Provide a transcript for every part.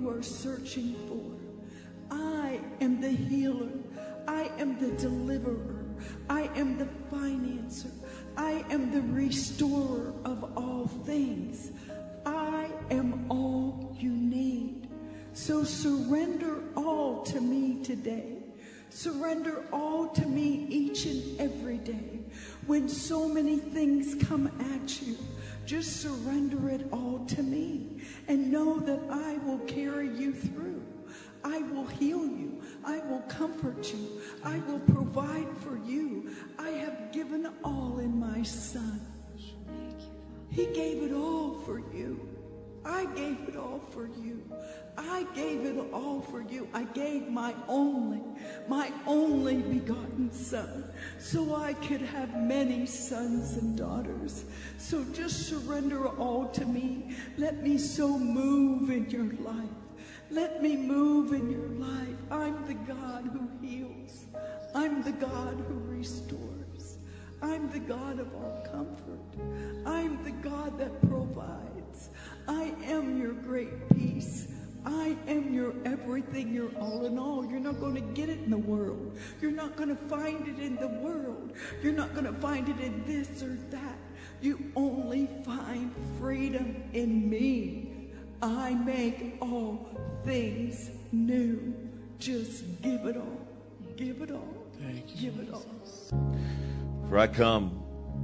are searching for. I am the healer. I am the deliverer. I am the financer. I am the restorer of all things. I am all you need. So surrender all to me today. Surrender all to me each and every day. When so many things come at you, just surrender it all to me and know that I will carry you through. I will heal you. I will comfort you. I will provide for you. I have given all in my Son. He gave it all for you. I gave it all for you. I gave it all for you. I gave my only begotten Son, so I could have many sons and daughters. So just surrender all to me. Let me so move in your life. Let me move in your life. I'm the God who heals. I'm the God who restores. I'm the God of all comfort. I'm the God that provides. I am your great peace. I am your everything, your all in all. You're not going to get it in the world. You're not going to find it in the world. You're not going to find it in this or that. You only find freedom in me. I make all things new. Just give it all. Give it all. Thank you. Give it all. For I come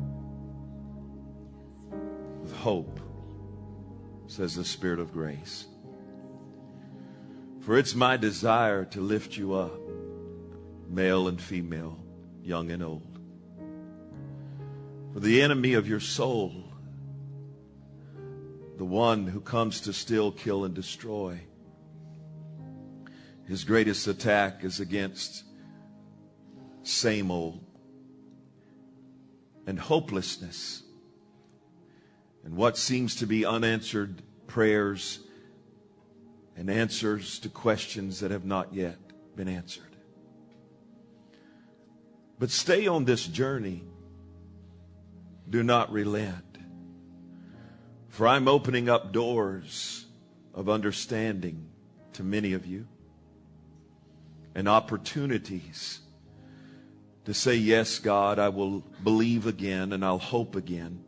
with hope, says the Spirit of grace. For it's my desire to lift you up, male and female, young and old. For the enemy of your soul, the one who comes to steal, kill, and destroy, his greatest attack is against same old and hopelessness and what seems to be unanswered prayers and answers to questions that have not yet been answered. But stay on this journey. Do not relent. For I'm opening up doors of understanding to many of you and opportunities to say, yes, God, I will believe again and I'll hope again.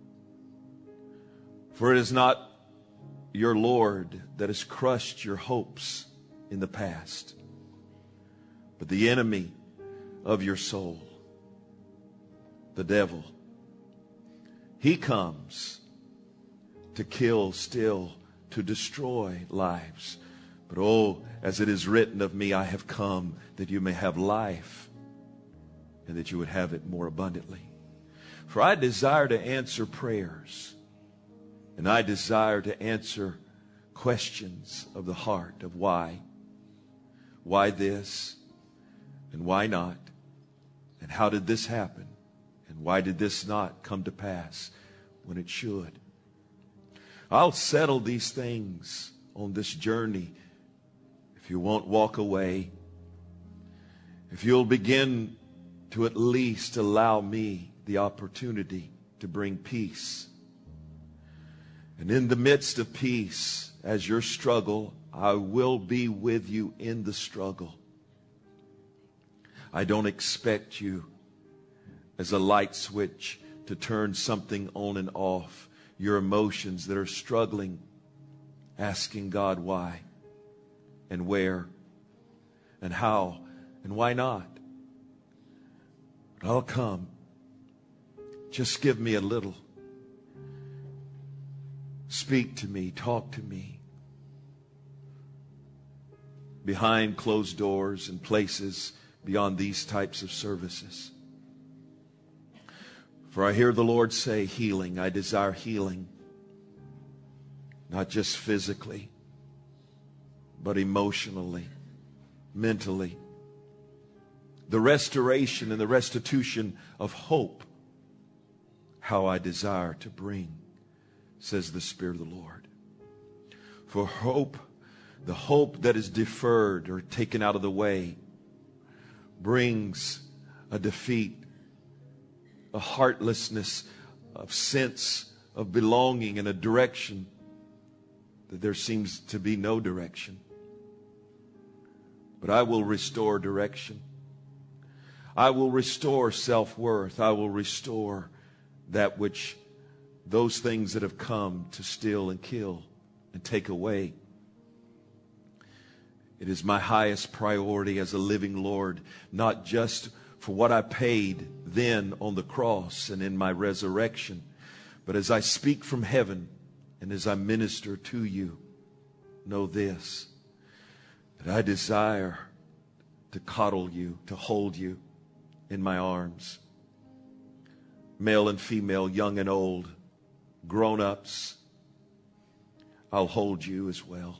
For it is not your Lord that has crushed your hopes in the past, but the enemy of your soul, the devil. He comes to kill, steal, to destroy lives. But oh, as it is written of me, I have come that you may have life and that you would have it more abundantly. For I desire to answer prayers, and I desire to answer questions of the heart of why. Why this? And why not? And how did this happen? And why did this not come to pass when it should? I'll settle these things on this journey if you won't walk away. If you'll begin to at least allow me the opportunity to bring peace. And in the midst of peace, as your struggle, I will be with you in the struggle. I don't expect you as a light switch to turn something on and off. Your emotions that are struggling, asking God why and where and how and why not. But I'll come. Just give me a little. Speak to me, talk to me. Behind closed doors and places beyond these types of services. For I hear the Lord say healing. I desire healing. Not just physically, but emotionally, mentally. The restoration and the restitution of hope. How I desire to bring, says the Spirit of the Lord. For hope, the hope that is deferred or taken out of the way, brings a defeat, a heartlessness, of sense of belonging and a direction that there seems to be no direction. But I will restore direction. I will restore self-worth. I will restore that which, those things that have come to steal and kill and take away. It is my highest priority as a living Lord, not just for what I paid then on the cross and in my resurrection, but as I speak from heaven and as I minister to you, know this, that I desire to coddle you, to hold you in my arms. Male and female, young and old, grown-ups, I'll hold you as well.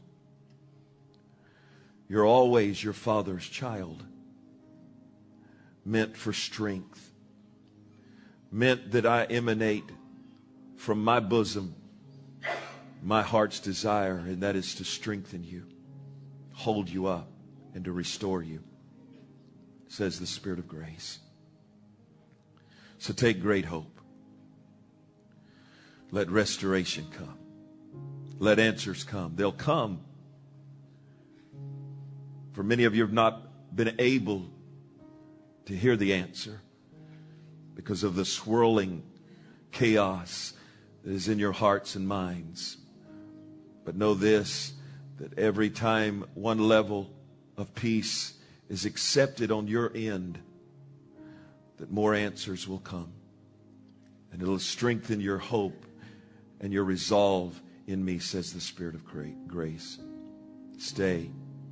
You're always your Father's child, meant for strength, meant that I emanate from my bosom my heart's desire, and that is to strengthen you, hold you up, and to restore you, says the Spirit of grace. So take great hope. Let restoration come. Let answers come. They'll come. For many of you have not been able to hear the answer because of the swirling chaos that is in your hearts and minds. But know this, that every time one level of peace is accepted on your end, that more answers will come. And it'll strengthen your hope and your resolve in me, says the Spirit of grace. Stay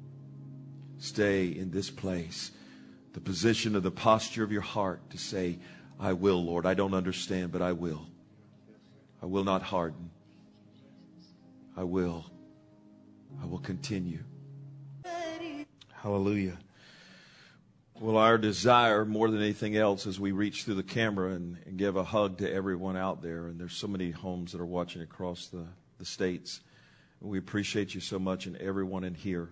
in this place, the position of the posture of your heart to say, I will, Lord. I don't understand, but I will. I will not harden. I will continue. Hallelujah. Well, our desire more than anything else as we reach through the camera and give a hug to everyone out there, and there's so many homes that are watching across the states. We appreciate you so much, and everyone in here.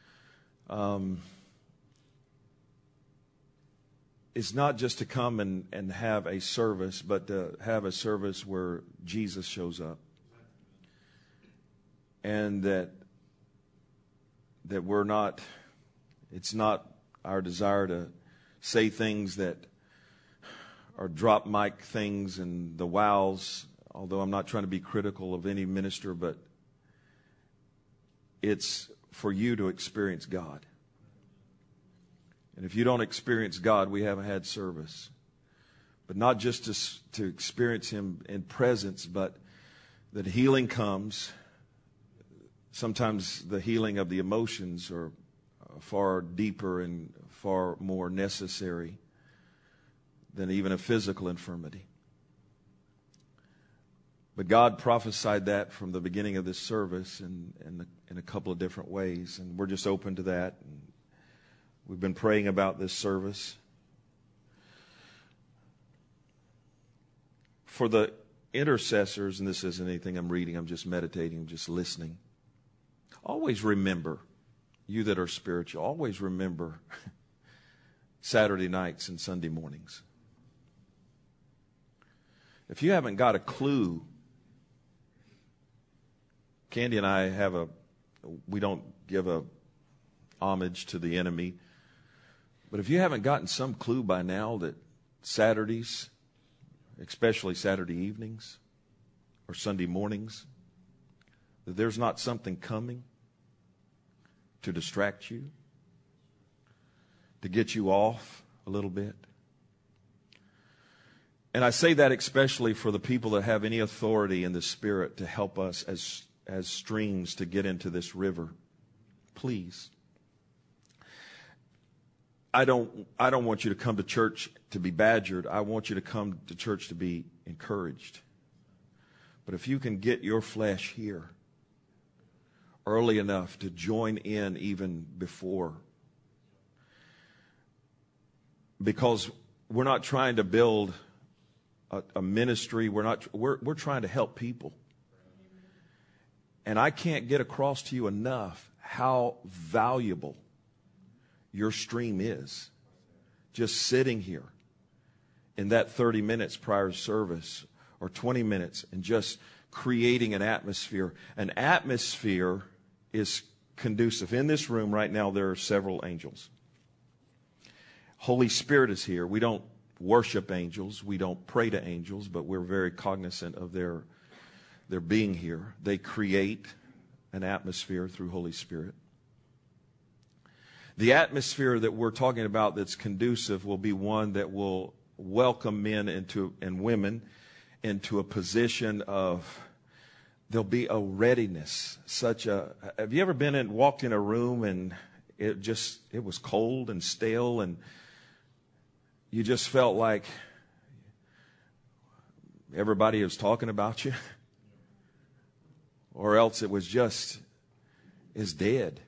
It's not just to come and have a service, but to have a service where Jesus shows up. And that we're not, it's not our desire to say things that are drop mic things and the wows, although I'm not trying to be critical of any minister, but it's for you to experience God. And if you don't experience God, we haven't had service. But not just to experience Him in presence, but that healing comes. Sometimes the healing of the emotions are far deeper and far more necessary than even a physical infirmity. But God prophesied that from the beginning of this service in a couple of different ways, and we're just open to that. And we've been praying about this service. For the intercessors, and this isn't anything I'm reading, I'm just meditating, I'm just listening. Always remember, you that are spiritual, always remember Saturday nights and Sunday mornings. If you haven't got a clue, Candy and I we don't give a homage to the enemy. But if you haven't gotten some clue by now that Saturdays, especially Saturday evenings or Sunday mornings, that there's not something coming to distract you, to get you off a little bit. And I say that especially for the people that have any authority in the Spirit to help us as streams to get into this river. Please. I don't want you to come to church to be badgered. I want you to come to church to be encouraged. But if you can get your flesh here early enough to join in even before, because we're not trying to build a ministry. We're trying to help people. And I can't get across to you enough how valuable your stream is. Just sitting here in that 30 minutes prior to service or 20 minutes and just creating an atmosphere. An atmosphere is conducive. In this room right now, there are several angels. Holy Spirit is here. We don't worship angels. We don't pray to angels, but we're very cognizant of their being here. They create an atmosphere through Holy Spirit. The atmosphere that we're talking about that's conducive will be one that will welcome men and women into a position of, there'll be a readiness. Have you ever walked in a room and it was cold and stale and you just felt like everybody was talking about you? Or else it was just is dead.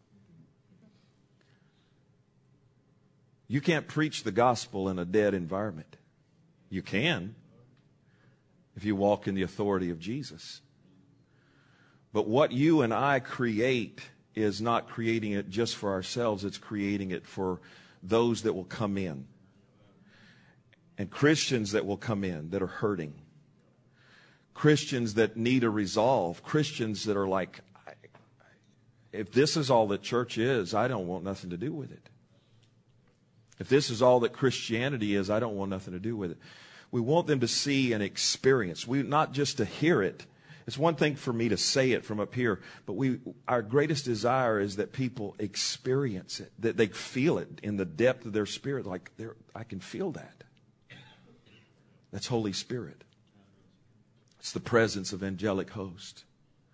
You can't preach the gospel in a dead environment. You can if you walk in the authority of Jesus. But what you and I create is not creating it just for ourselves. It's creating it for those that will come in. And Christians that will come in that are hurting. Christians that need a resolve. Christians that are like, if this is all that church is, I don't want nothing to do with it. If this is all that Christianity is, I don't want nothing to do with it. We want them to see and experience. Not just to hear it. It's one thing for me to say it from up here, but our greatest desire is that people experience it, that they feel it in the depth of their spirit. Like, I can feel that. That's Holy Spirit. It's the presence of angelic host.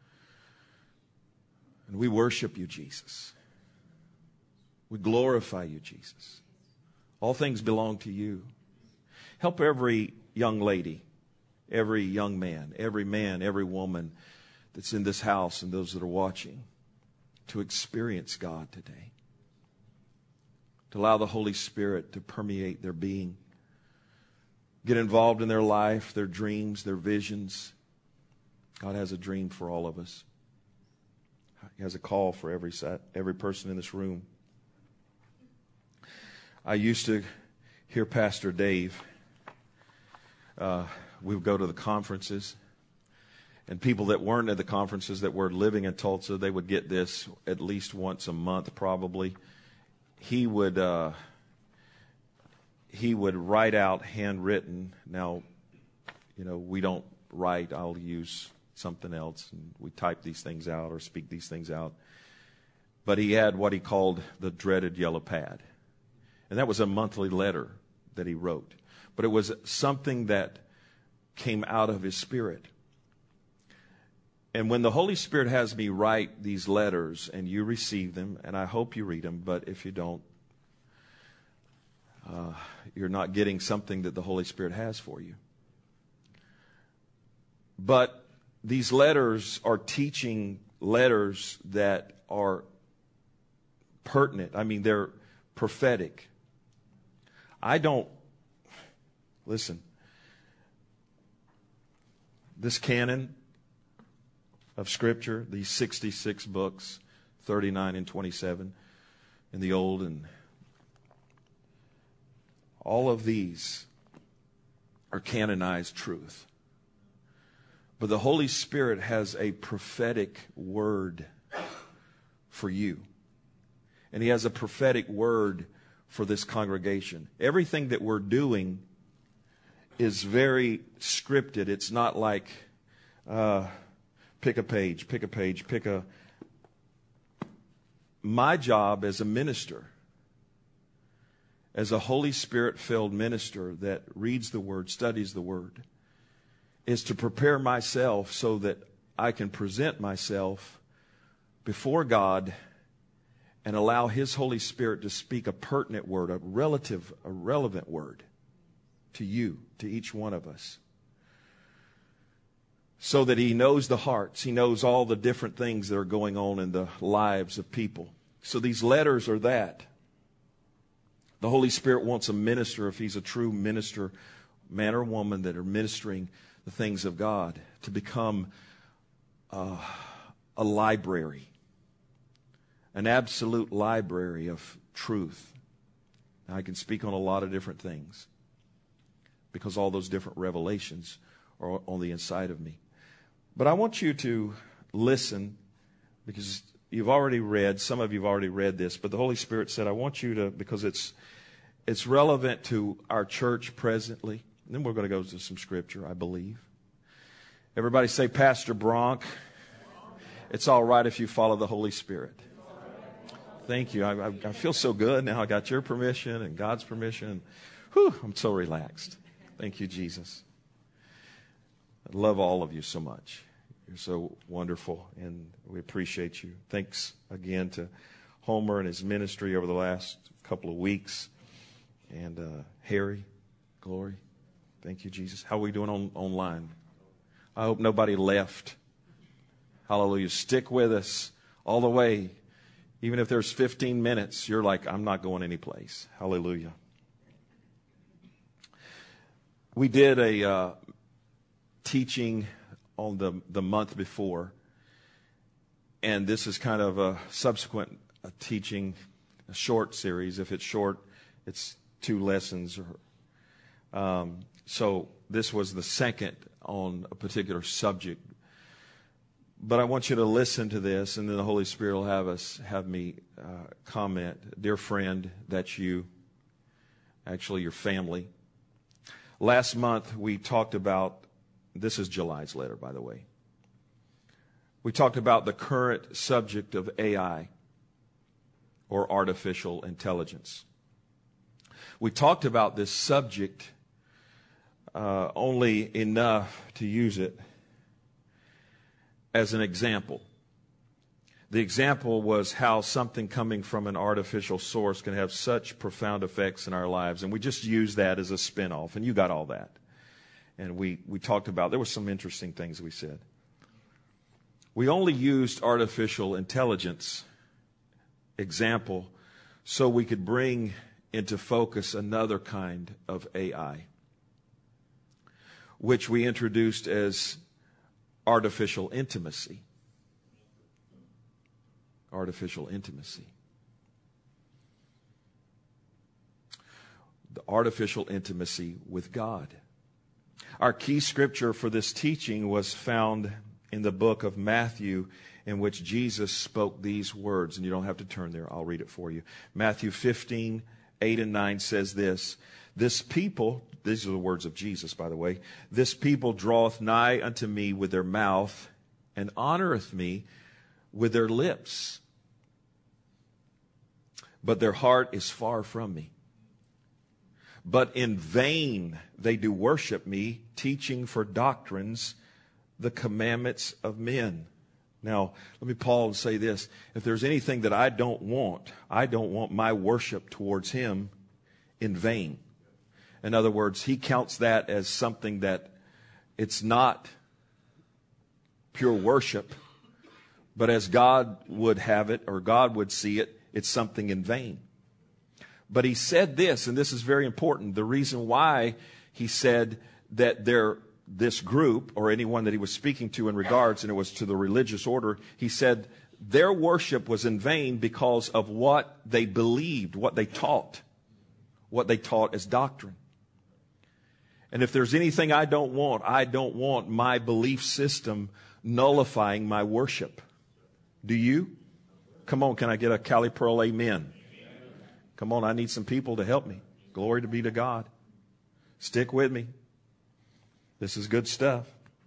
And we worship you, Jesus. We glorify you, Jesus. All things belong to you. Help every young lady, every young man, every woman that's in this house and those that are watching to experience God today. To allow the Holy Spirit to permeate their being. Get involved in their life, their dreams, their visions. God has a dream for all of us. He has a call for every person in this room. I used to hear Pastor Dave. We would go to the conferences, and people that weren't at the conferences that were living in Tulsa, they would get this at least once a month, probably. He would write out handwritten. Now, we don't write. I'll use something else, and we type these things out or speak these things out. But he had what he called the dreaded yellow pad. And that was a monthly letter that he wrote. But it was something that came out of his spirit. And when the Holy Spirit has me write these letters and you receive them, and I hope you read them, but if you don't, you're not getting something that the Holy Spirit has for you. But these letters are teaching letters that are pertinent. I mean, they're prophetic. Listen, this canon of Scripture, these 66 books, 39 and 27 in the Old, and all of these are canonized truth. But the Holy Spirit has a prophetic word for you. And He has a prophetic word for this congregation. Everything that we're doing is very scripted. It's not like pick a page. My job as a minister, as a Holy Spirit-filled minister that reads the Word, studies the Word, is to prepare myself so that I can present myself before God and allow His Holy Spirit to speak a pertinent word, a relevant word to you, to each one of us. So that He knows the hearts. He knows all the different things that are going on in the lives of people. So these letters are that. The Holy Spirit wants a minister, if he's a true minister, man or woman that are ministering the things of God, to become a library. An absolute library of truth. Now, I can speak on a lot of different things because all those different revelations are on the inside of me. But I want you to listen, because you've already read, some of you have already read this, but the Holy Spirit said, I want you to, because it's relevant to our church presently. And then we're going to go to some scripture, I believe. Everybody say, Pastor Bronk, it's all right if you follow the Holy Spirit. Thank you. I feel so good now. I got your permission and God's permission. Whew, I'm so relaxed. Thank you, Jesus. I love all of you so much. You're so wonderful, and we appreciate you. Thanks again to Homer and his ministry over the last couple of weeks. And Harry, Glory, thank you, Jesus. How are we doing online? I hope nobody left. Hallelujah. Stick with us all the way. Even if there's 15 minutes, you're like, I'm not going anyplace. Hallelujah. We did a teaching on the month before, and this is kind of a subsequent teaching, a short series. If it's short, it's 2 lessons. So this was the second on a particular subject. But I want you to listen to this, and then the Holy Spirit will have me comment. Dear friend, that's you, actually your family. Last month we talked about, this is July's letter, by the way. We talked about the current subject of AI, or artificial intelligence. We talked about this subject only enough to use it as an example. The example was how something coming from an artificial source can have such profound effects in our lives. And we just used that as a spinoff, and you got all that. And we talked about, there were some interesting things we said. We only used artificial intelligence example so we could bring into focus another kind of AI, which we introduced as artificial intimacy. Artificial intimacy. The artificial intimacy with God. Our key scripture for this teaching was found in the book of Matthew, in which Jesus spoke these words. And you don't have to turn there. I'll read it for you. Matthew 15, 8 and 9 says this. This people, these are the words of Jesus, by the way. This people draweth nigh unto me with their mouth, and honoreth me with their lips, but their heart is far from me. But in vain they do worship me, teaching for doctrines the commandments of men. Now, let me pause and say this. If there's anything that I don't want my worship towards Him in vain. In other words, He counts that as something that it's not pure worship, but as God would have it, or God would see it, it's something in vain. But He said this, and this is very important. The reason why He said that this group, or anyone that He was speaking to in regards, and it was to the religious order, He said their worship was in vain because of what they believed, what they taught as doctrine. And if there's anything I don't want my belief system nullifying my worship. Do you? Come on, can I get a Cali Pearl amen? Come on, I need some people to help me. Glory to be to God. Stick with me. This is good stuff.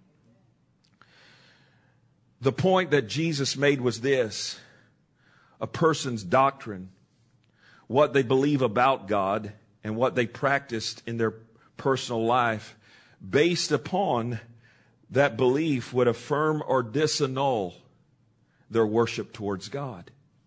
The point that Jesus made was this. A person's doctrine, what they believe about God, and what they practiced in their personal life, based upon that belief, would affirm or disannul their worship towards God.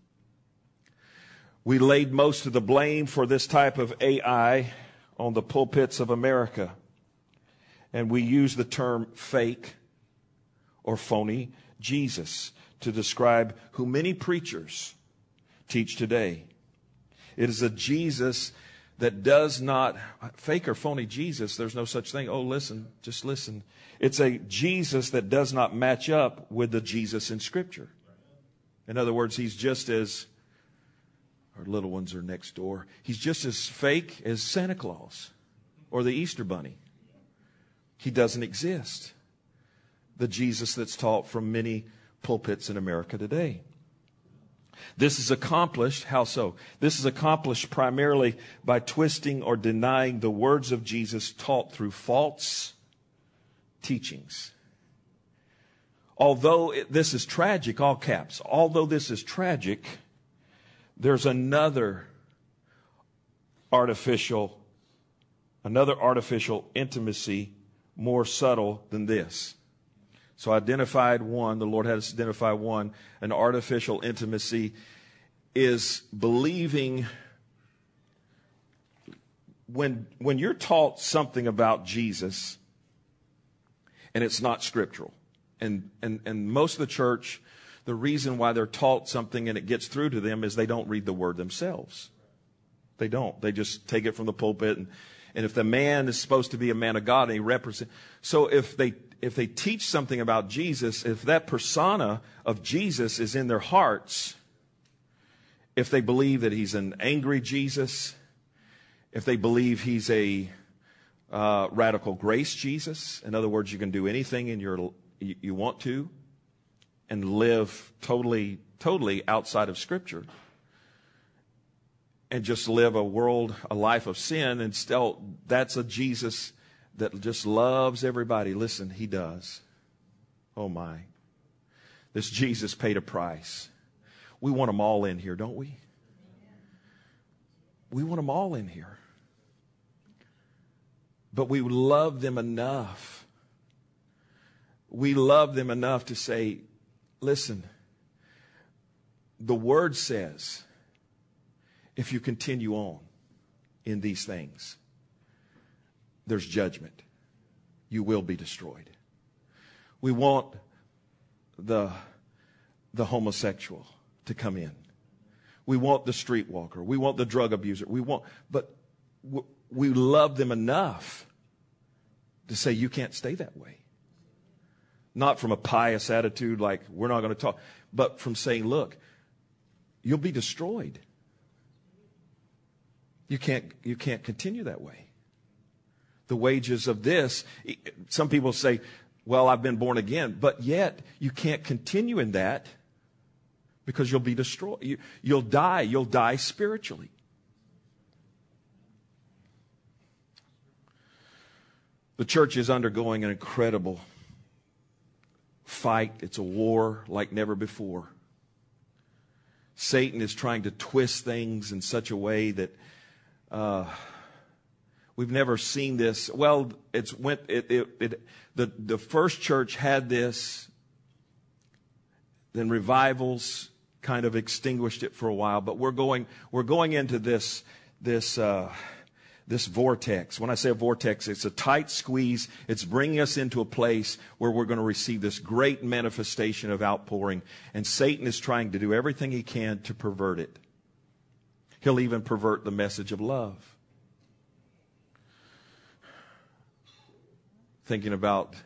We laid most of the blame for this type of AI on the pulpits of America. And we use the term fake or phony Jesus to describe who many preachers teach today. It is a Jesus that does not, fake or phony Jesus, there's no such thing. Oh, listen, just listen. It's a Jesus that does not match up with the Jesus in Scripture. In other words, He's just as, our little ones are next door, He's just as fake as Santa Claus or the Easter Bunny. He doesn't exist. the Jesus that's taught from many pulpits in America today. This is accomplished, how so? This is accomplished primarily by twisting or denying the words of Jesus taught through false teachings. Although this is tragic, all caps, although this is tragic, there's another artificial intimacy more subtle than this. So I identified one, the Lord had us identify one. An artificial intimacy is believing when you're taught something about Jesus and it's not scriptural. And most of the church, the reason why they're taught something and it gets through to them is they don't read the word themselves. They don't. They just take it from the pulpit. And if the man is supposed to be a man of God and he represents. So if they teach something about Jesus, if that persona of Jesus is in their hearts, if they believe that he's an angry Jesus, if they believe he's a radical grace Jesus, in other words, you can do anything you want to and live totally outside of Scripture and just live a life of sin, and still that's a Jesus that just loves everybody. Listen, he does. Oh my. This Jesus paid a price. We want them all in here, don't we? We want them all in here. But we love them enough. We love them enough to say, listen, the Word says, if you continue on in these things, there's judgment. You will be destroyed. We want the homosexual to come in. We want the streetwalker. We want the drug abuser. But we love them enough to say you can't stay that way. Not from a pious attitude like we're not going to talk, but from saying, look, you'll be destroyed. You can't continue that way. The wages of this, some people say, well, I've been born again, but yet you can't continue in that because you'll be destroyed. You'll die. You'll die spiritually. The church is undergoing an incredible fight. It's a war like never before. Satan is trying to twist things in such a way that we've never seen this. Well, the first church had this, then revivals kind of extinguished it for a while. But we're going into this vortex. When I say a vortex, it's a tight squeeze. It's bringing us into a place where we're going to receive this great manifestation of outpouring. And Satan is trying to do everything he can to pervert it. He'll even pervert the message of love. Thinking about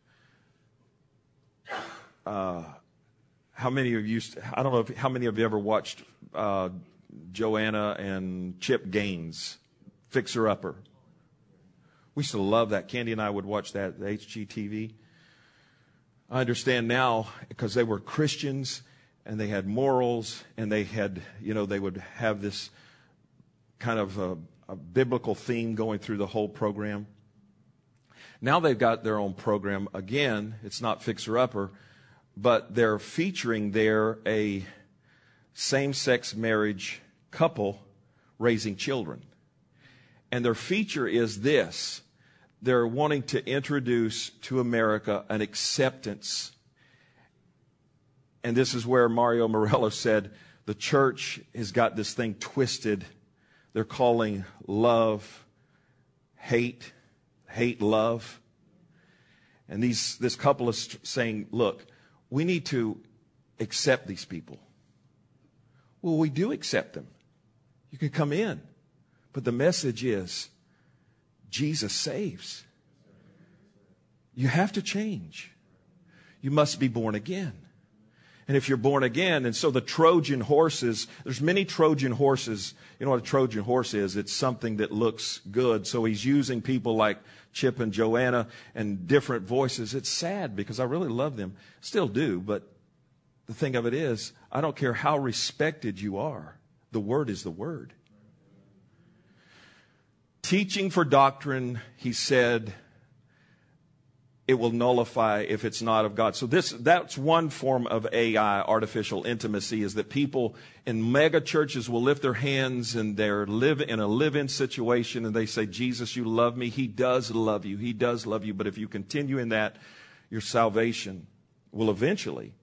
how many of you, I don't know how many of you ever watched Joanna and Chip Gaines, Fixer Upper. We used to love that. Candy and I would watch that, the HGTV. I understand now because they were Christians and they had morals and they had, they would have this kind of a biblical theme going through the whole program. Now they've got their own program. Again, it's not Fixer Upper, but they're featuring there a same-sex marriage couple raising children. And their feature is this. They're wanting to introduce to America an acceptance. And this is where Mario Morello said the church has got this thing twisted. They're calling love hate, love. And this couple is saying, look, we need to accept these people. Well, we do accept them. You can come in. But the message is, Jesus saves. You have to change. You must be born again. And if you're born again, and so the Trojan horses, there's many Trojan horses. You know what a Trojan horse is? It's something that looks good. So he's using people like Chip and Joanna and different voices. It's sad because I really love them. Still do, but the thing of it is, I don't care how respected you are. The Word is the Word. Teaching for doctrine, he said, it will nullify if it's not of God. So that's one form of AI, artificial intimacy, is that people in mega churches will lift their hands and they're in a live-in situation and they say, Jesus, you love me. He does love you. He does love you. But if you continue in that, your salvation will eventually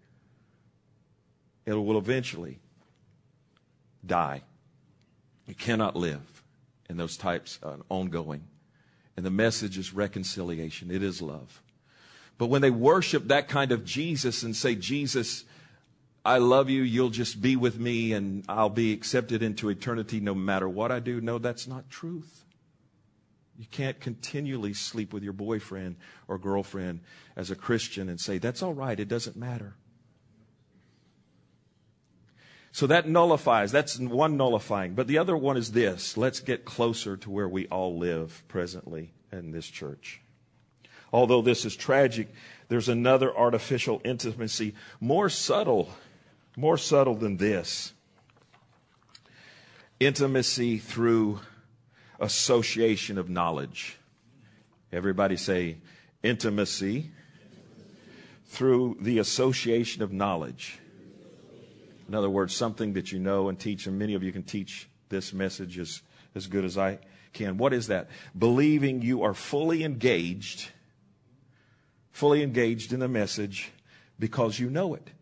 die. You cannot live in those types of ongoing. And the message is reconciliation. It is love. But when they worship that kind of Jesus and say, Jesus, I love you, you'll just be with me and I'll be accepted into eternity no matter what I do. No, that's not truth. You can't continually sleep with your boyfriend or girlfriend as a Christian and say, that's all right, it doesn't matter. So that nullifies, that's one nullifying. But the other one is this. Let's get closer to where we all live presently in this church. Although this is tragic, there's another artificial intimacy, more subtle than this. Intimacy through association of knowledge. Everybody say, intimacy through the association of knowledge. In other words, something that you know and teach, and many of you can teach this message as good as I can. What is that? Believing you are fully engaged in the message because you know it.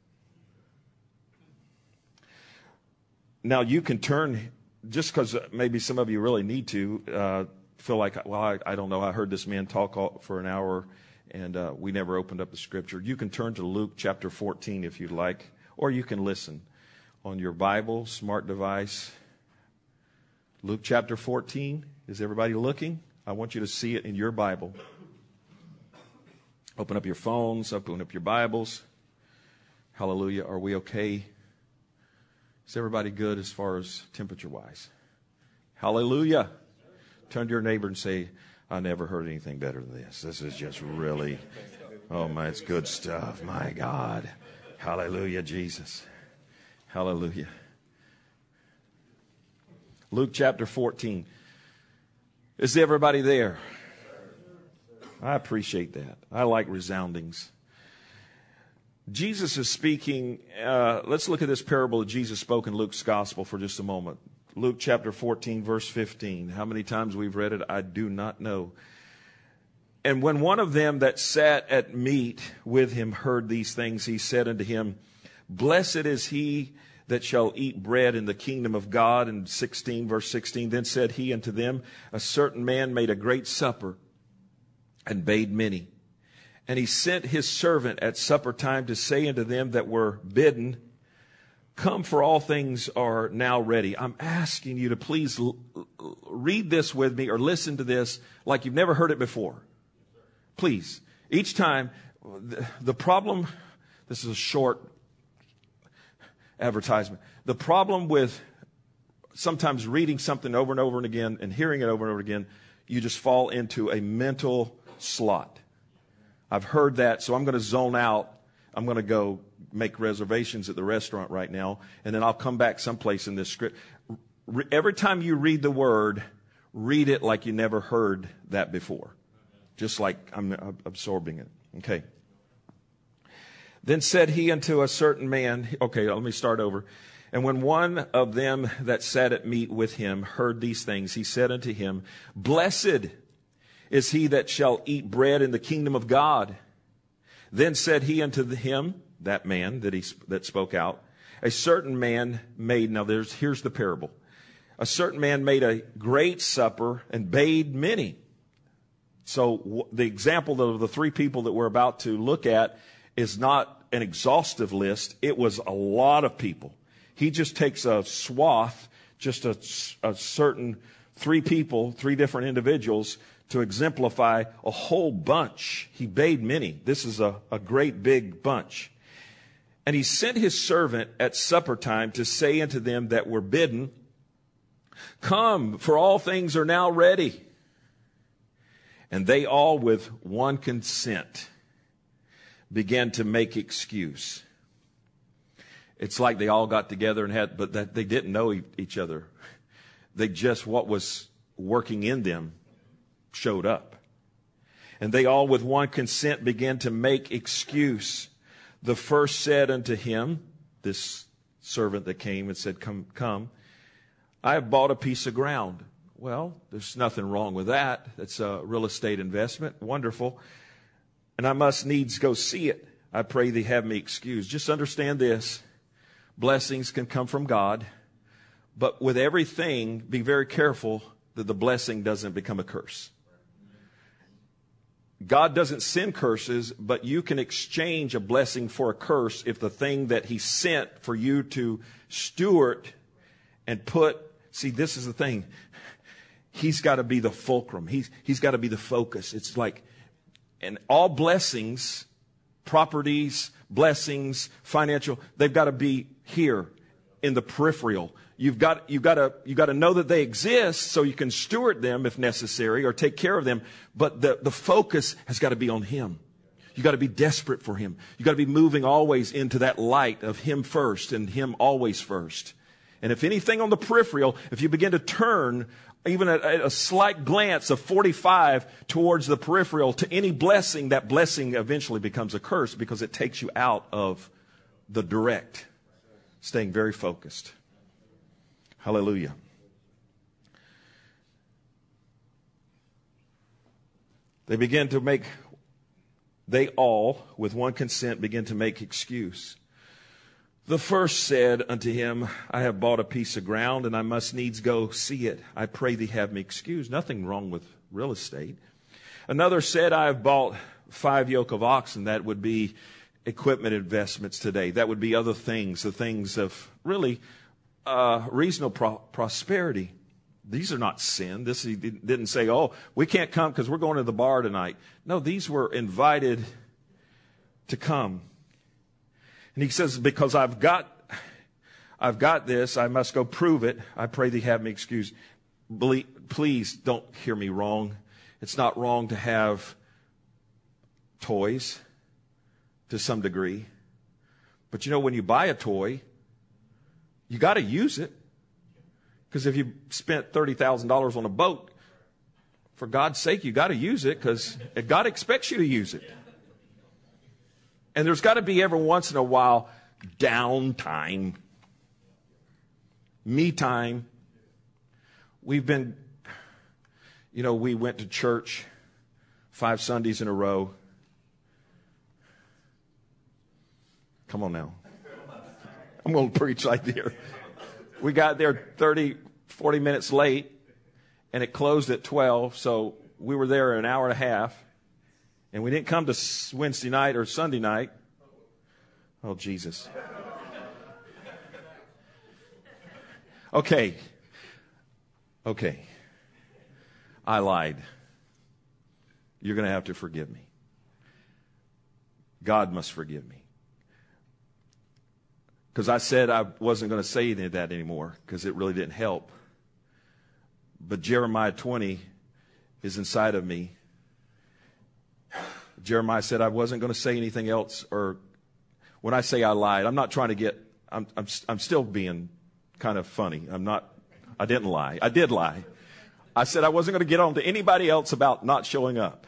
Now you can turn, just because maybe some of you really need to feel like, well, I don't know, I heard this man talk for an hour and we never opened up the scripture. You can turn to Luke chapter 14 if you'd like, or you can listen on your Bible, smart device. Luke chapter 14. Is everybody looking? I want you to see it in your Bible. Open up your phones, open up your Bibles. Hallelujah. Are we okay? Is everybody good as far as temperature-wise? Hallelujah. Turn to your neighbor and say, I never heard anything better than this. This is just really, oh my, it's good stuff. My God. Hallelujah, Jesus. Hallelujah. Luke chapter 14. Is everybody there? I appreciate that. I like resoundings. Jesus is speaking. Let's look at this parable that Jesus spoke in Luke's gospel for just a moment. Luke chapter 14, verse 15. How many times we've read it, I do not know. And when one of them that sat at meat with him heard these things, he said unto him, Blessed is he that shall eat bread in the kingdom of God. And 16, verse 16, then said he unto them, A certain man made a great supper and bade many. And he sent his servant at supper time to say unto them that were bidden, Come, for all things are now ready. I'm asking you to please read this with me or listen to this like you've never heard it before. Please. Each time, the problem, this is a short advertisement. The problem with sometimes reading something over and over and again and hearing it over and over again, you just fall into a mental slot. I've heard that, so I'm going to zone out. I'm going to go make reservations at the restaurant right now, and then I'll come back someplace in this script. Every time you read the word, read it like you never heard that before. Just like I'm absorbing it. Okay. Then said he unto a certain man, okay, let me start over. And when one of them that sat at meat with him heard these things, he said unto him, Blessed is he that shall eat bread in the kingdom of God. Then said he unto him, that man that spoke out, a certain man made, now here's the parable. A certain man made a great supper and bade many. So the example of the three people that we're about to look at is not an exhaustive list. It was a lot of people. He just takes a swath, just a certain three people, three different individuals to exemplify a whole bunch. He bade many. This is a great big bunch. And he sent his servant at supper time to say unto them that were bidden, Come, for all things are now ready. And they all with one consent began to make excuse. It's like they all got together but that they didn't know each other. They just, what was working in them showed up. And they all with one consent began to make excuse. The first said unto him, this servant that came and said, Come, I have bought a piece of ground. Well, there's nothing wrong with that. That's a real estate investment. Wonderful. And I must needs go see it. I pray thee have me excused. Just understand this. Blessings can come from God. But with everything, be very careful that the blessing doesn't become a curse. God doesn't send curses, but you can exchange a blessing for a curse if the thing that he sent for you to steward and see, this is the thing. He's got to be the fulcrum. He's got to be the focus. It's like, and all blessings, properties, blessings, financial, they've got to be here in the peripheral. You've got to know that they exist so you can steward them if necessary or take care of them. But the focus has got to be on him. You got to be desperate for him. You got to be moving always into that light of him first and him always first. And if anything on the peripheral, if you begin to turn even a slight glance of 45 towards the peripheral to any blessing, that blessing eventually becomes a curse because it takes you out of the direct, staying very focused. Hallelujah. They all, with one consent, begin to make excuse. The first said unto him, I have bought a piece of ground, and I must needs go see it. I pray thee have me excused. Nothing wrong with real estate. Another said, I have bought 5 yoke of oxen. That would be equipment investments today. That would be other things, the things of really reasonable prosperity. These are not sin. This he didn't say, oh, we can't come because we're going to the bar tonight. No, these were invited to come. And he says, because I've got this, I must go prove it. I pray thee have me excused. Please don't hear me wrong. It's not wrong to have toys to some degree. But you know, when you buy a toy, you got to use it. Because if you spent $30,000 on a boat, for God's sake, you got to use it because God expects you to use it. And there's got to be every once in a while downtime, me time. We went to church 5 Sundays in a row. Come on now. I'm going to preach like there. We got there 30, 40 minutes late, and it closed at 12, so we were there an hour and a half. And we didn't come to Wednesday night or Sunday night. Oh, Jesus. Okay. I lied. You're going to have to forgive me. God must forgive me. Because I said I wasn't going to say any of that anymore because it really didn't help. But Jeremiah 20 is inside of me. Jeremiah said I wasn't going to say anything else, or when I say I lied, I'm not trying to get, I'm still being kind of funny. I didn't lie. I did lie. I said I wasn't going to get on to anybody else about not showing up.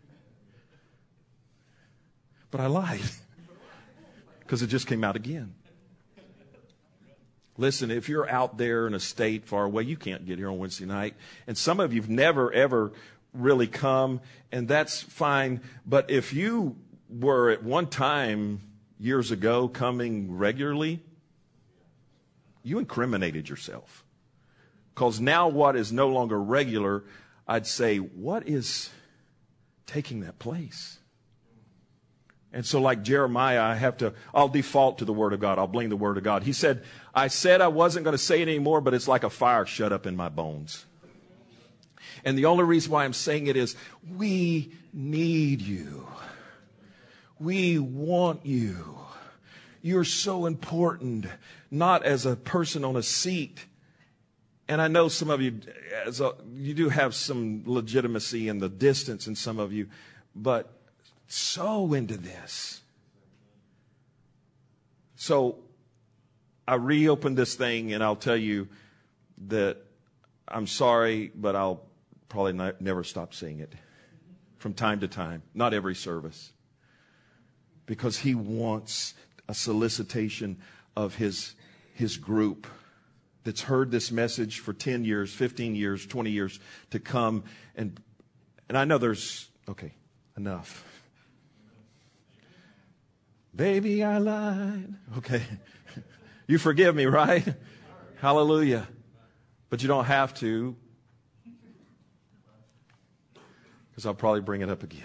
But I lied because it just came out again. Listen, if you're out there in a state far away, you can't get here on Wednesday night. And some of you've never, ever really come, and that's fine. But if you were at one time years ago coming regularly, you incriminated yourself. Because now what is no longer regular, I'd say, what is taking that place? And so like Jeremiah, I'll default to the Word of God. I'll blame the Word of God. He said I wasn't going to say it anymore, but it's like a fire shut up in my bones. And the only reason why I'm saying it is we need you. We want you. You're so important, not as a person on a seat. And I know some of you, you do have some legitimacy in the distance in some of you, but so into this. So I reopened this thing, and I'll tell you that I'm sorry, but I'll probably never stop saying it from time to time, not every service, because he wants a solicitation of his group that's heard this message for 10 years, 15 years, 20 years to come. And I know okay, enough. Baby, I lied. Okay. You forgive me, right? Hallelujah. But you don't have to, because I'll probably bring it up again.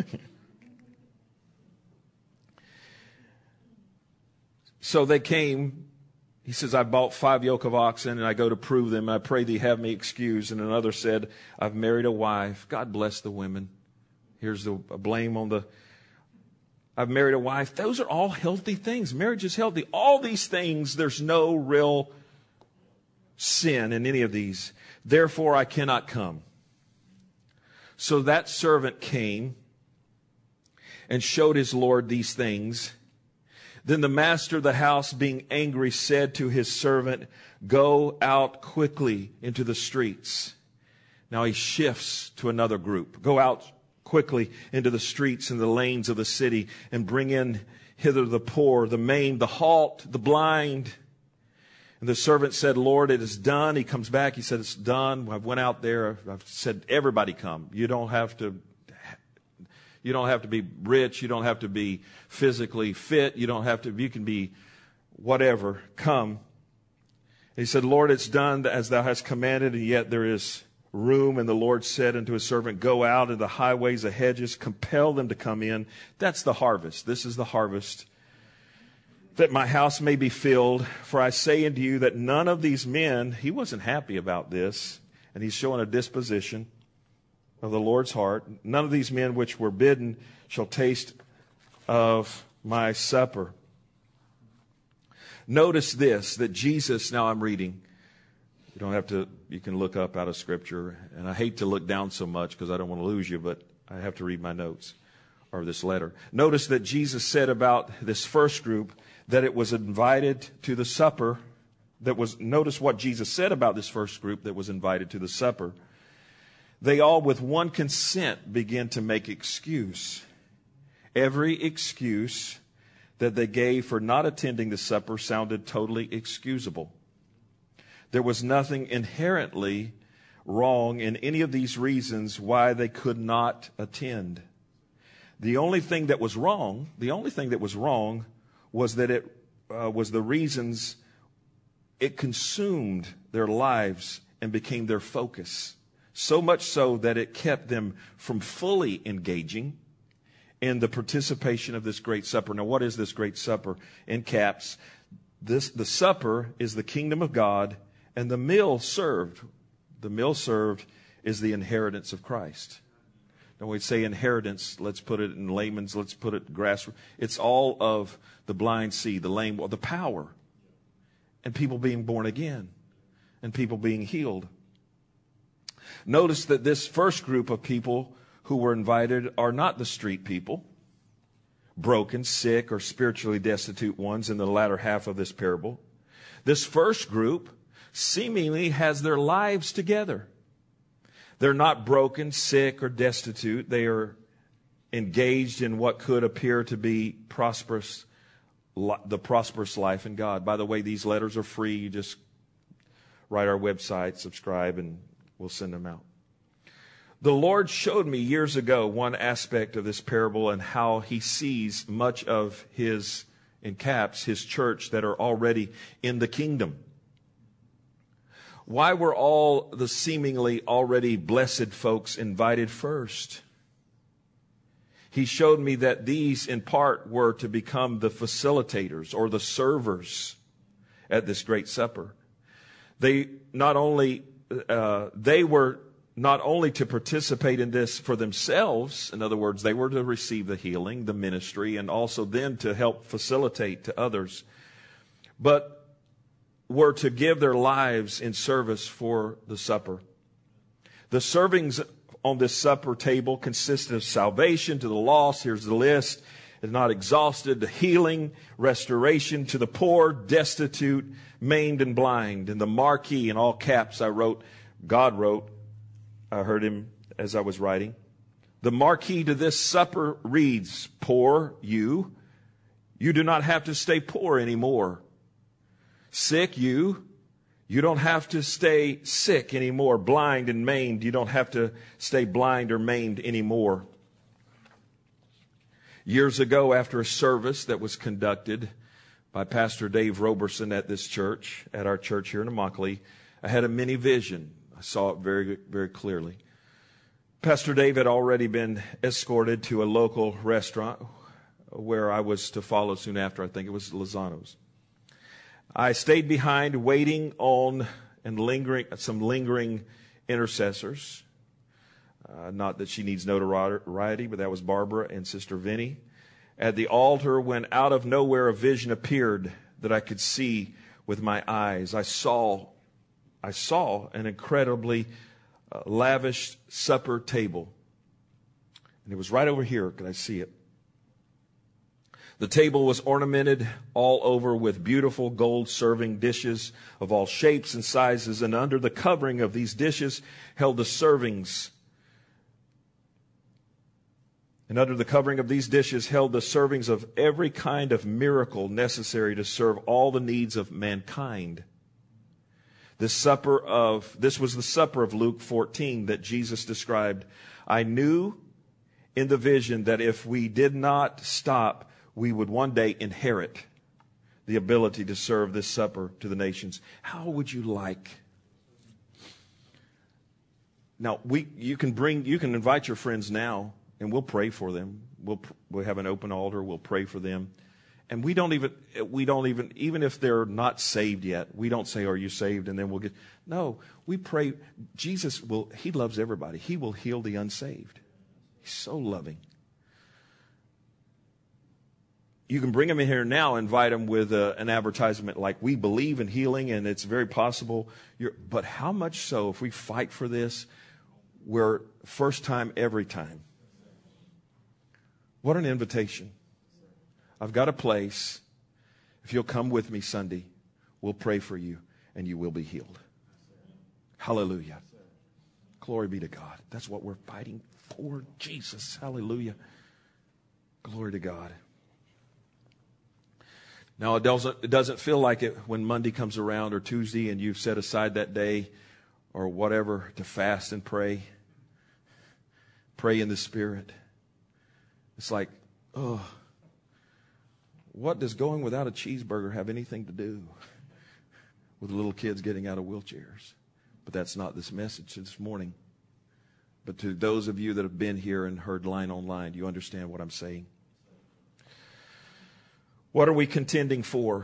So they came. He says, I bought 5 yoke of oxen, and I go to prove them. I pray thee have me excused. And another said, I've married a wife. God bless the women. Here's the blame on the, I've married a wife. Those are all healthy things. Marriage is healthy. All these things, there's no real sin in any of these. Therefore, I cannot come. So that servant came and showed his Lord these things. Then the master of the house, being angry, said to his servant, go out quickly into the streets. Now he shifts to another group. Go out quickly into the streets and the lanes of the city, and bring in hither the poor, the maimed, the halt, the blind. And the servant said, Lord, it is done. He comes back. He said, it's done. I went out there. I've said, everybody come. You don't have to be rich. You don't have to be physically fit. You can be whatever. Come. And he said, Lord, it's done as thou hast commanded, and yet there is room. And the Lord said unto his servant, go out into the highways, the hedges, compel them to come in. That's the harvest. This is the harvest, that my house may be filled. For I say unto you that none of these men, he wasn't happy about this, and he's showing a disposition of the Lord's heart. None of these men which were bidden shall taste of my supper. Notice this, that Jesus, now I'm reading. You don't have to, you can look up out of Scripture. And I hate to look down so much because I don't want to lose you, but I have to read my notes or this letter. Notice that Jesus said about this first group that it was invited to the supper. Notice what Jesus said about this first group that was invited to the supper. They all with one consent began to make excuse. Every excuse that they gave for not attending the supper sounded totally excusable. There was nothing inherently wrong in any of these reasons why they could not attend. The only thing that was wrong was that it was the reasons it consumed their lives and became their focus. So much so that it kept them from fully engaging in the participation of this great supper. Now, what is this great supper? In caps, the supper is the kingdom of God, and the meal served is the inheritance of Christ. Now, when we say inheritance, let's put it in layman's, let's put it grassroots. It's all of the blind see, the lame, the power, and people being born again, and people being healed. Notice that this first group of people who were invited are not the street people, broken, sick, or spiritually destitute ones in the latter half of this parable. This first group seemingly has their lives together. They're not broken, sick, or destitute. They are engaged in what could appear to be the prosperous life in God. By the way, these letters are free. You just write our website, subscribe, and we'll send them out. The Lord showed me years ago one aspect of this parable and how he sees much of his, in caps, his church that are already in the kingdom. Why were all the seemingly already blessed folks invited first? He showed me that these in part were to become the facilitators or the servers at this great supper. They were not only to participate in this for themselves, in other words, they were to receive the healing, the ministry, and also then to help facilitate to others, but were to give their lives in service for the supper. The servings on this supper table consisted of salvation to the lost. Here's the list. It's not exhausted. The healing, restoration to the poor, destitute, maimed, and blind. And the marquee in all caps God wrote, I heard him as I was writing. The marquee to this supper reads, poor you do not have to stay poor anymore. Sick you don't have to stay sick anymore. Blind and maimed, you don't have to stay blind or maimed anymore. Years ago, after a service that was conducted by Pastor Dave Roberson at this church, at our church here in Immokalee, I had a mini vision. I saw it very, very clearly. Pastor Dave had already been escorted to a local restaurant where I was to follow soon after. I think it was Lozano's. I stayed behind waiting on and lingering intercessors. Not that she needs notoriety, but that was Barbara and Sister Vinnie. At the altar, when out of nowhere a vision appeared that I could see with my eyes. I saw an incredibly lavish supper table. And it was right over here. Could I see it? The table was ornamented all over with beautiful gold serving dishes of all shapes and sizes. And under the covering of these dishes held the servings. And under the covering of these dishes held the servings of every kind of miracle necessary to serve all the needs of mankind. This was the supper of Luke 14 that Jesus described. I knew in the vision that if we did not stop, we would one day inherit the ability to serve this supper to the nations. How would you like? Now, you can invite your friends now, and we'll pray for them. We'll have an open altar. We'll pray for them. And we don't even if they're not saved yet, we don't say, are you saved? And then no, we pray. He loves everybody. He will heal the unsaved. He's so loving. You can bring them in here now, invite them with an advertisement like, we believe in healing, and it's very possible. But how much so if we fight for this, we're first time, every time. What an invitation. I've got a place. If you'll come with me Sunday, we'll pray for you, and you will be healed. Hallelujah. Glory be to God. That's what we're fighting for, Jesus. Hallelujah. Glory to God. Now, it doesn't feel like it when Monday comes around or Tuesday and you've set aside that day or whatever to fast and pray. Pray in the Spirit. It's like, what does going without a cheeseburger have anything to do with little kids getting out of wheelchairs? But that's not this message this morning. But to those of you that have been here and heard line on line, you understand what I'm saying. What are we contending for?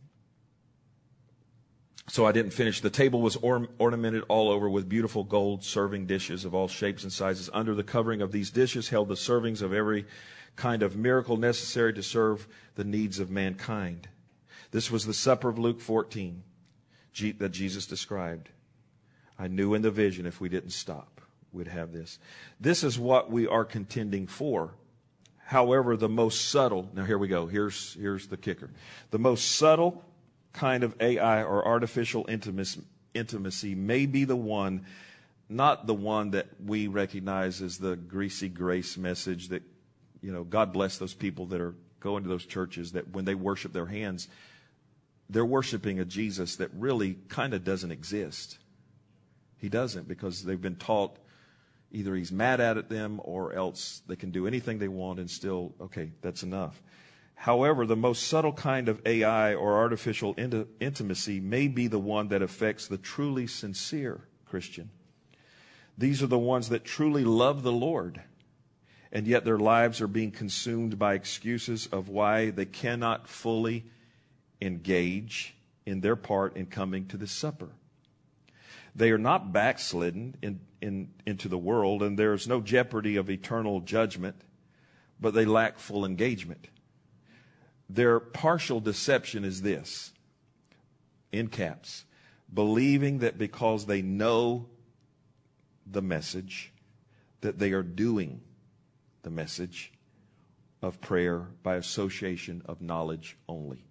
So I didn't finish. The table was ornamented all over with beautiful gold serving dishes of all shapes and sizes. Under the covering of these dishes held the servings of every kind of miracle necessary to serve the needs of mankind. This was the supper of Luke 14 that Jesus described. I knew in the vision if we didn't stop, we'd have this. This is what we are contending for. However, the most subtle, now here we go, here's the kicker. The most subtle kind of AI or artificial intimacy may be the one, not the one that we recognize as the greasy grace message that, God bless those people that are going to those churches that when they worship their hands, they're worshiping a Jesus that really kind of doesn't exist. He doesn't, because they've been taught either he's mad at them or else they can do anything they want and still, okay, that's enough. However, the most subtle kind of AI or artificial intimacy may be the one that affects the truly sincere Christian. These are the ones that truly love the Lord, and yet their lives are being consumed by excuses of why they cannot fully engage in their part in coming to the supper. They are not backslidden into the world, and there's no jeopardy of eternal judgment, but they lack full engagement. Their partial deception is this, in caps, believing that because they know the message, that they are doing the message of prayer by association of knowledge only.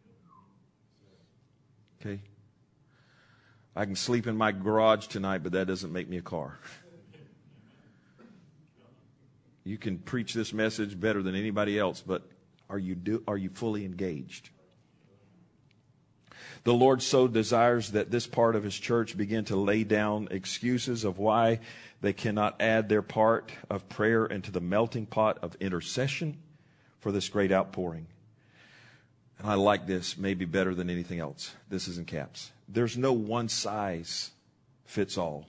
Okay? I can sleep in my garage tonight, but that doesn't make me a car. You can preach this message better than anybody else, but are you fully engaged? The Lord so desires that this part of His church begin to lay down excuses of why they cannot add their part of prayer into the melting pot of intercession for this great outpouring. And I like this maybe better than anything else. This is in caps. There's no one size fits all.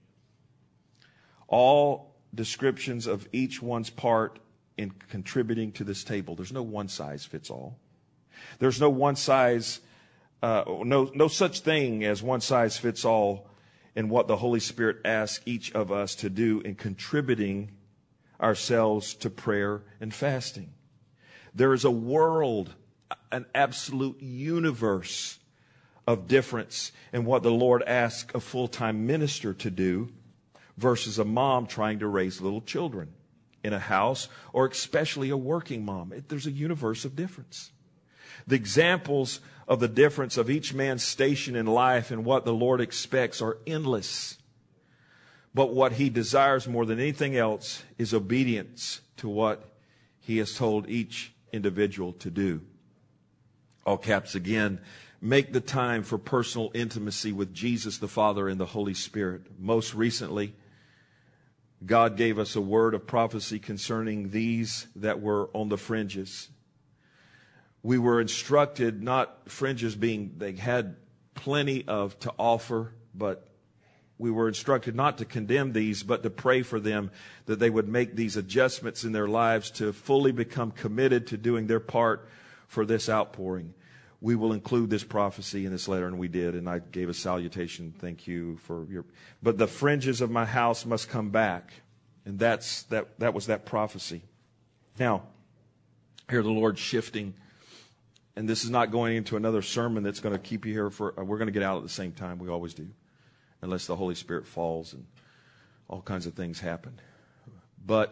All descriptions of each one's part in contributing to this table. There's no one size fits all. There's no one size, no such thing as one size fits all in what the Holy Spirit asks each of us to do in contributing ourselves to prayer and fasting. There is a world, an absolute universe of difference in what the Lord asks a full-time minister to do versus a mom trying to raise little children in a house, or especially a working mom. There's a universe of difference. The examples of the difference of each man's station in life and what the Lord expects are endless. But what He desires more than anything else is obedience to what He has told each individual to do. All caps again. Make the time for personal intimacy with Jesus the Father and the Holy Spirit. Most recently, God gave us a word of prophecy concerning these that were on the fringes. We were instructed, not fringes being, they had plenty to offer, but we were instructed not to condemn these, but to pray for them, that they would make these adjustments in their lives to fully become committed to doing their part for this outpouring. We will include this prophecy in this letter, and we did, and I gave a salutation. Thank you for your... But the fringes of my house must come back, and that was that prophecy. Now, here the Lord shifting, and this is not going into another sermon that's going to keep you here for... We're going to get out at the same time, we always do, unless the Holy Spirit falls and all kinds of things happen. But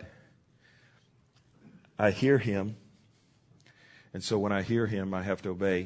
I hear Him, and so when I hear Him, I have to obey.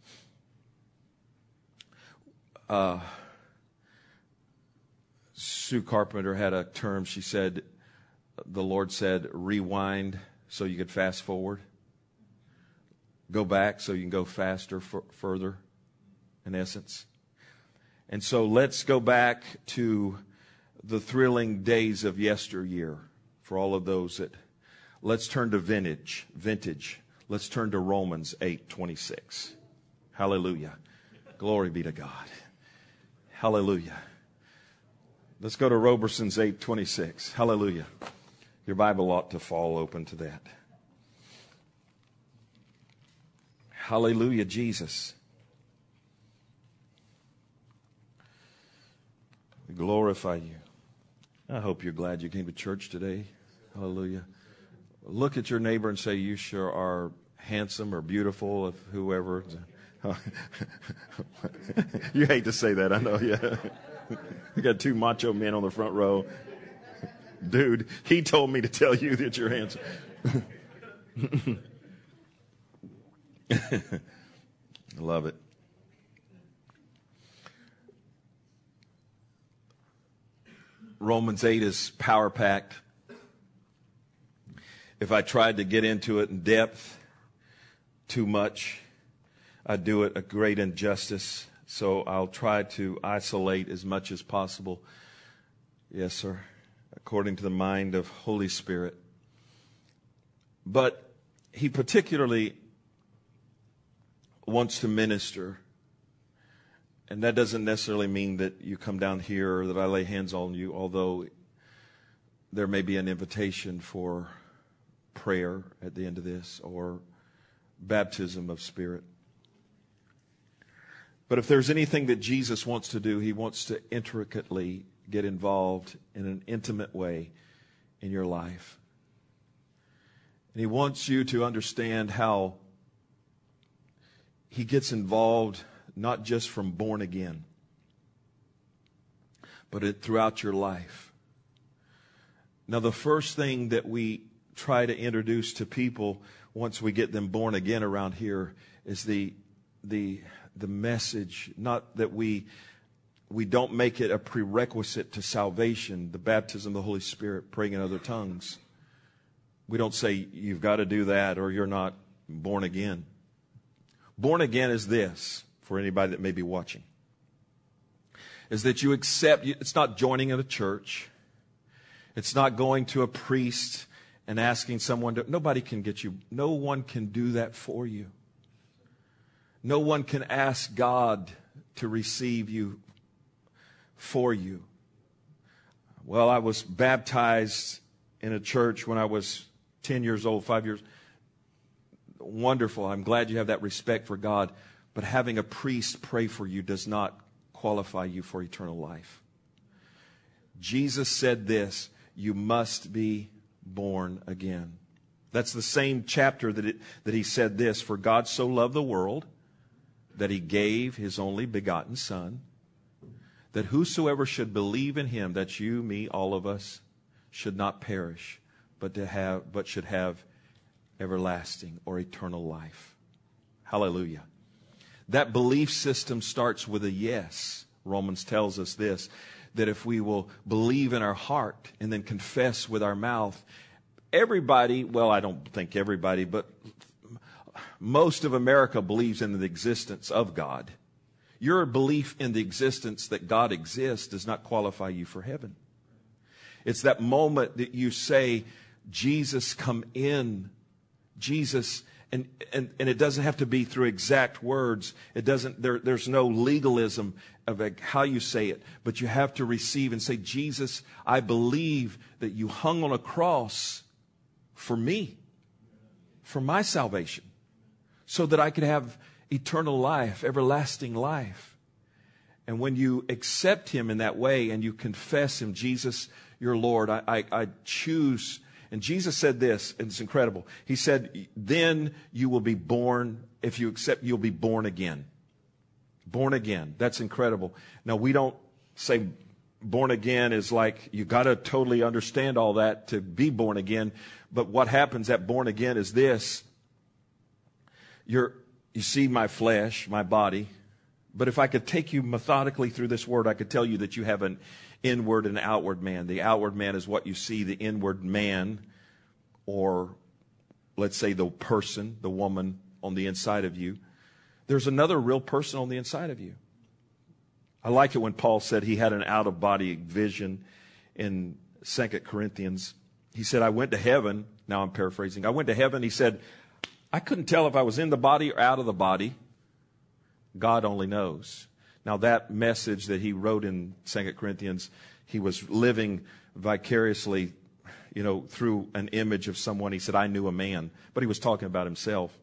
Sue Carpenter had a term. She said, the Lord said, rewind so you could fast forward. Go back so you can go faster, further, in essence. And so let's go back to the thrilling days of yesteryear for all of those that... Let's turn to vintage. Let's turn to Romans 8:26. Hallelujah. Glory be to God. Hallelujah. Let's go to Roberson's 8:26. Hallelujah. Your Bible ought to fall open to that. Hallelujah, Jesus. We glorify you. I hope you're glad you came to church today. Hallelujah. Look at your neighbor and say, you sure are handsome or beautiful, if whoever. You hate to say that, I know, yeah. You got two macho men on the front row. Dude, he told me to tell you that you're handsome. I love it. Romans 8 is power-packed. If I tried to get into it in depth too much, I'd do it a great injustice. So I'll try to isolate as much as possible. Yes, sir. According to the mind of Holy Spirit. But he particularly wants to minister. And that doesn't necessarily mean that you come down here or that I lay hands on you, although there may be an invitation for prayer at the end of this or baptism of spirit. But if there's anything that Jesus wants to do, he wants to intricately get involved in an intimate way in your life. And he wants you to understand how he gets involved not just from born again, but throughout your life. Now, the first thing that we try to introduce to people once we get them born again around here is the message, not that we don't make it a prerequisite to salvation, the baptism of the Holy Spirit, praying in other tongues. We don't say you've got to do that or you're not born again. Born again is this, for anybody that may be watching, is that you accept, it's not joining in a church. It's not going to a priest and asking someone to, nobody can get you, no one can do that for you. No one can ask God to receive you for you. Well, I was baptized in a church when I was 10 years old, 5 years. Wonderful. I'm glad you have that respect for God. But having a priest pray for you does not qualify you for eternal life. Jesus said this, you must be born again. That's the same chapter that he said this, for God so loved the world that he gave his only begotten Son, that whosoever should believe in him, that's you, me, all of us, should not perish, but should have everlasting or eternal life. Hallelujah. That belief system starts with a yes. Romans tells us this, that if we will believe in our heart and then confess with our mouth, everybody, well, I don't think everybody, but most of America believes in the existence of God. Your belief in the existence that God exists does not qualify you for heaven. It's that moment that you say, Jesus, come in. Jesus, and it doesn't have to be through exact words. It doesn't, there's no legalism of how you say it, but you have to receive and say, Jesus, I believe that you hung on a cross for me, for my salvation, so that I could have eternal life, everlasting life. And when you accept him in that way and you confess him, Jesus, your Lord, I choose. And Jesus said this, and it's incredible. He said, then you will be born, if you accept, you'll be born again. Born again. That's incredible. Now, we don't say born again is like, you got to totally understand all that to be born again. But what happens at born again is this. You see my flesh, my body. But if I could take you methodically through this word, I could tell you that you have an inward and outward man. The outward man is what you see. The inward man, or let's say the person, the woman on the inside of you. There's another real person on the inside of you. I like it when Paul said he had an out-of-body vision in 2 Corinthians. He said, I went to heaven. Now I'm paraphrasing. I went to heaven. He said, I couldn't tell if I was in the body or out of the body. God only knows. Now that message that he wrote in 2 Corinthians, he was living vicariously, through an image of someone. He said, I knew a man, but he was talking about himself.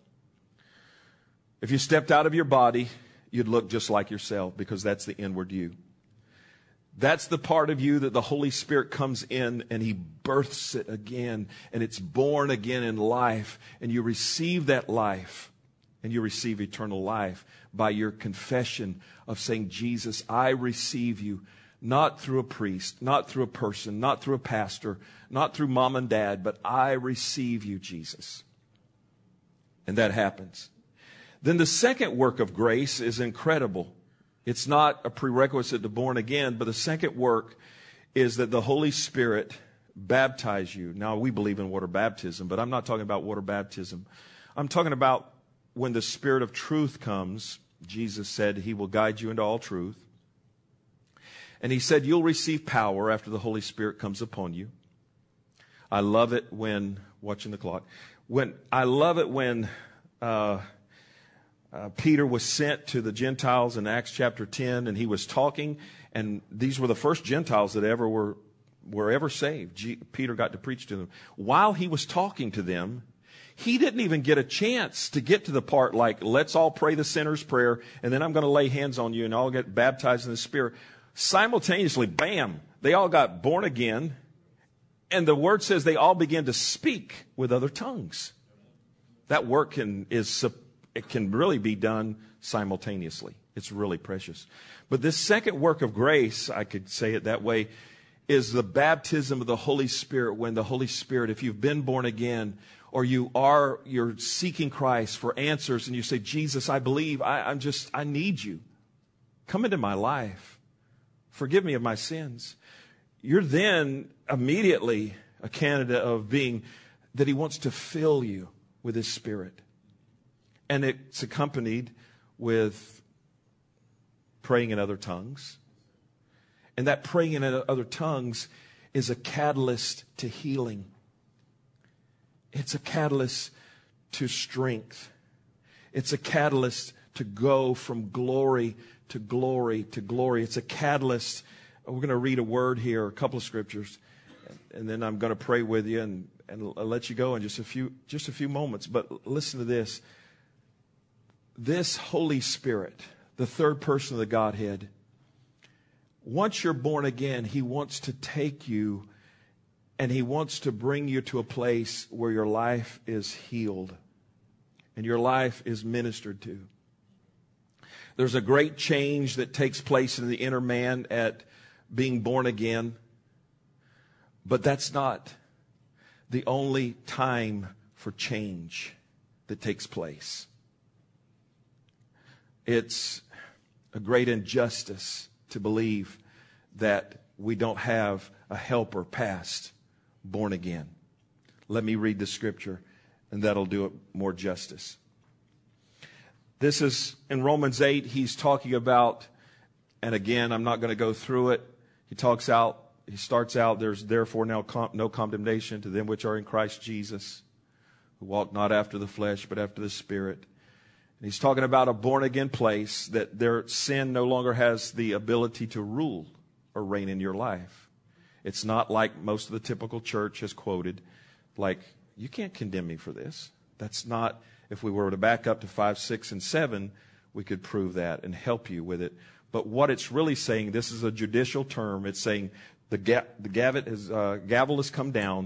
If you stepped out of your body, you'd look just like yourself, because that's the inward you. That's the part of you that the Holy Spirit comes in and he births it again, and it's born again in life, and you receive that life, and you receive eternal life by your confession of saying, Jesus, I receive you, not through a priest, not through a person, not through a pastor, not through mom and dad, but I receive you, Jesus. And that happens. Then the second work of grace is incredible. It's not a prerequisite to born again, but the second work is that the Holy Spirit baptize you. Now, we believe in water baptism, but I'm not talking about water baptism. I'm talking about when the Spirit of truth comes. Jesus said he will guide you into all truth. And he said you'll receive power after the Holy Spirit comes upon you. I love it when, watching the clock, when Peter was sent to the Gentiles in Acts chapter 10, and he was talking, and these were the first Gentiles that were ever saved. Peter got to preach to them. While he was talking to them, he didn't even get a chance to get to the part like, let's all pray the sinner's prayer, and then I'm going to lay hands on you and I'll get baptized in the Spirit. Simultaneously, bam, they all got born again. And the word says they all began to speak with other tongues. That work it can really be done simultaneously. It's really precious. But this second work of grace, I could say it that way, is the baptism of the Holy Spirit. When the Holy Spirit, if you've been born again, or you're seeking Christ for answers, and you say, Jesus, I believe, I need you. Come into my life. Forgive me of my sins. You're then immediately a candidate of being that he wants to fill you with his Spirit. And it's accompanied with praying in other tongues. And that praying in other tongues is a catalyst to healing. It's a catalyst to strength. It's a catalyst to go from glory to glory to glory. It's a catalyst. We're going to read a word here, a couple of scriptures, and then I'm going to pray with you and I'll let you go in just a few moments. But listen to this. This Holy Spirit, the third person of the Godhead, once you're born again, he wants to take you and he wants to bring you to a place where your life is healed and your life is ministered to. There's a great change that takes place in the inner man at being born again. But that's not the only time for change that takes place. It's a great injustice to believe that we don't have a helper past born again. Let me read the scripture, and that'll do it more justice. This is in Romans 8. He's talking about, and again, I'm not going to go through it. He starts out, there's therefore now no condemnation to them which are in Christ Jesus, who walk not after the flesh, but after the Spirit. And he's talking about a born-again place, that their sin no longer has the ability to rule or reign in your life. It's not like most of the typical church has quoted, like, you can't condemn me for this. That's not, if we were to back up to 5, 6, and 7, we could prove that and help you with it. But what it's really saying, this is a judicial term. It's saying the gavel has come down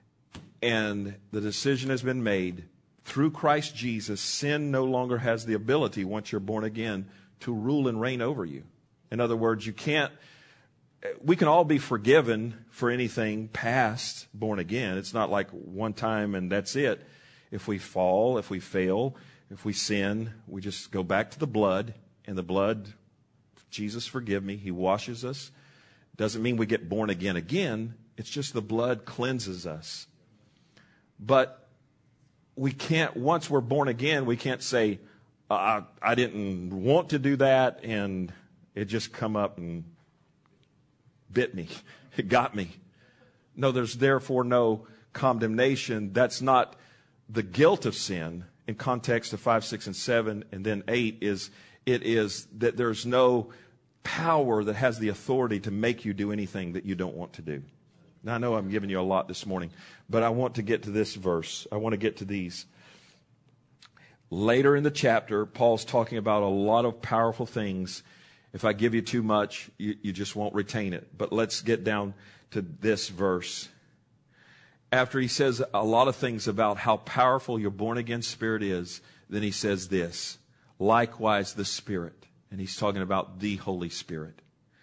and the decision has been made. Through Christ Jesus, sin no longer has the ability, once you're born again, to rule and reign over you. In other words, we can all be forgiven for anything past born again. It's not like one time and that's it. If we fall, if we fail, if we sin, we just go back to the blood, and the blood, Jesus forgive me, he washes us. Doesn't mean we get born again. It's just the blood cleanses us. But we can't, once we're born again, we can't say, I didn't want to do that and it just come up and bit me. It got me. No, there's therefore no condemnation. That's not the guilt of sin in context of 5, 6, and 7, and then 8 is that there's no power that has the authority to make you do anything that you don't want to do. Now, I know I'm giving you a lot this morning, but I want to get to this verse. I want to get to these. Later in the chapter, Paul's talking about a lot of powerful things. If I give you too much, you just won't retain it. But let's get down to this verse. After he says a lot of things about how powerful your born-again spirit is, then he says this, likewise the Spirit, and he's talking about the Holy Spirit,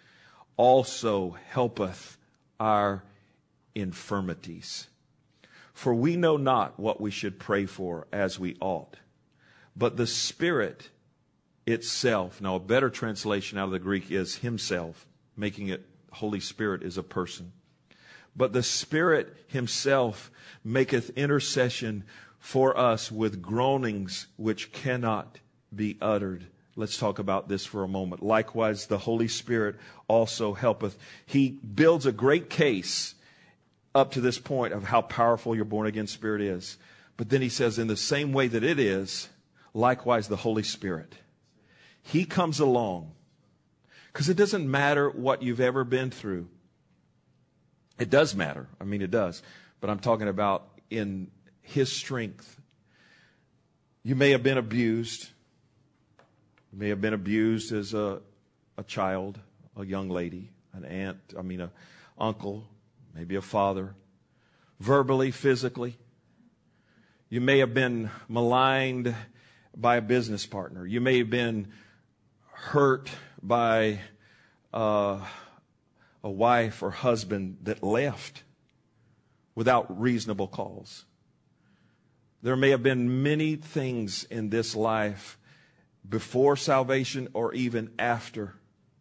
also helpeth our infirmities. For we know not what we should pray for as we ought, but the Spirit itself, now a better translation out of the Greek is himself, making it Holy Spirit is a person. But the Spirit himself maketh intercession for us with groanings which cannot be uttered. Let's talk about this for a moment. Likewise, the Holy Spirit also helpeth. He builds a great case up to this point of how powerful your born-again spirit is. But then he says, in the same way that it is, likewise the Holy Spirit. He comes along. Because it doesn't matter what you've ever been through. It does matter. I mean, it does. But I'm talking about in his strength You may have been abused. You may have been abused as a child, a young lady, an uncle, maybe a father, verbally, physically. You may have been maligned by a business partner. You may have been hurt by a wife or husband that left without reasonable cause. There may have been many things in this life before salvation or even after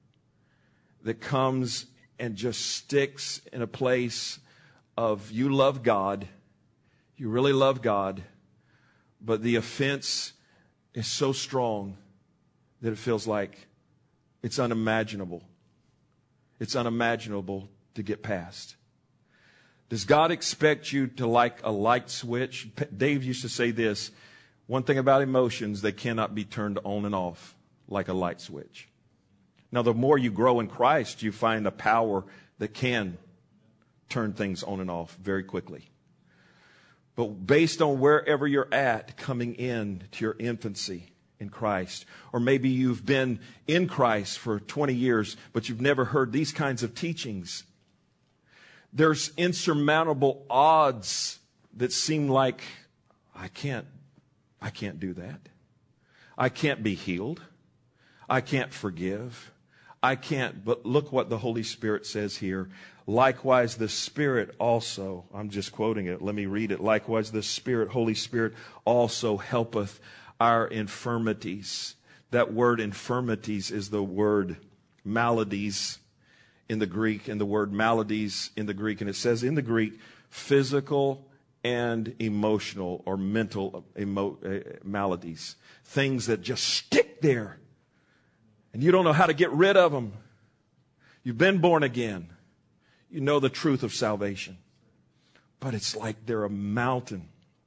that comes and just sticks in a place of you love God, you really love God, but the offense is so strong that it feels like it's unimaginable. It's unimaginable to get past. Does God expect you to like a light switch? Dave used to say this, one thing about emotions, they cannot be turned on and off like a light switch. Now, the more you grow in Christ, you find a power that can turn things on and off very quickly. But based on wherever you're at coming in to your infancy in Christ, or maybe you've been in Christ for 20 years, but you've never heard these kinds of teachings, there's insurmountable odds that seem like, I can't do that. I can't be healed. I can't forgive. I can't. But look what the Holy Spirit says here. Likewise, the Spirit also, I'm just quoting it. Let me read it. Likewise, the Spirit, Holy Spirit, also helpeth our infirmities. That word infirmities is the word maladies in the Greek, and the word maladies in the Greek. And it says in the Greek, physical and emotional or mental maladies. Things that just stick there. And you don't know how to get rid of them. You've been born again. You know the truth of salvation. But it's like they're a mountain.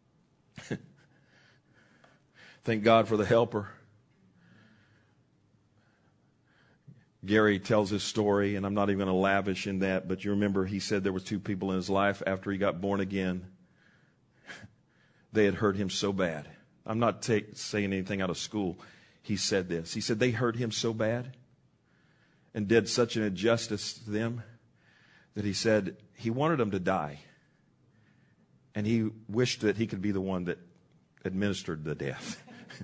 Thank God for the helper. Gary tells his story, and I'm not even going to lavish in that, but you remember he said there were two people in his life after he got born again. They had hurt him so bad. I'm not saying anything out of school. He said this. He said they hurt him so bad and did such an injustice to them that he said he wanted them to die. And he wished that he could be the one that administered the death.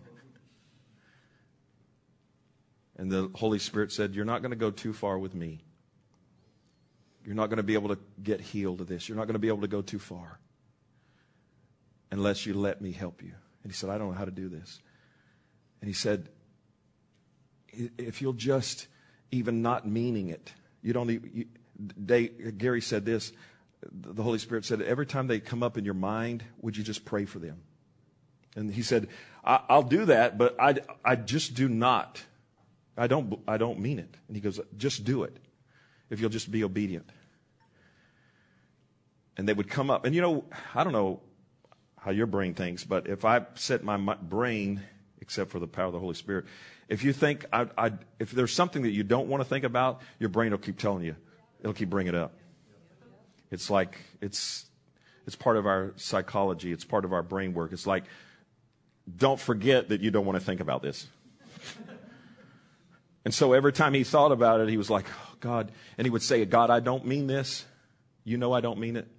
And the Holy Spirit said, you're not going to go too far with me. You're not going to be able to get healed of this. You're not going to be able to go too far unless you let me help you. And he said, I don't know how to do this. And he said, if you'll just, even not meaning it, you don't even, Gary said this, the Holy Spirit said, every time they come up in your mind, would you just pray for them? And he said, I'll do that, but I just do not. I don't mean it. And he goes, just do it if you'll just be obedient. And they would come up. And you know, I don't know how your brain thinks, but if I set my brain, except for the power of the Holy Spirit, if you think, if there's something that you don't want to think about, your brain will keep telling you. It'll keep bringing it up. It's like, it's part of our psychology. It's part of our brain work. It's like, don't forget that you don't want to think about this. And so every time he thought about it, he was like, oh, God. And he would say, God, I don't mean this. You know I don't mean it.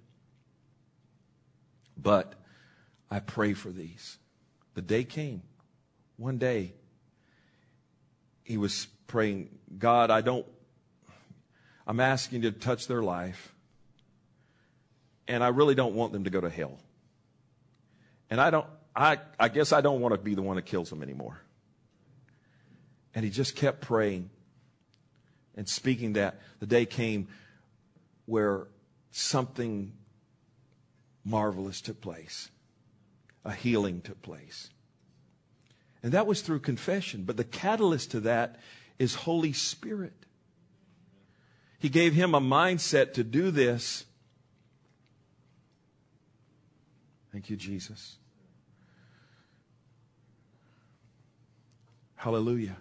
But I pray for these. The day came. One day, he was praying, God, I'm asking you to touch their life. And I really don't want them to go to hell. And I guess I don't want to be the one that kills them anymore. And he just kept praying and speaking that. The day came where something marvelous took place. A healing took place. And that was through confession. But the catalyst to that is Holy Spirit. He gave him a mindset to do this. Thank you, Jesus. Hallelujah.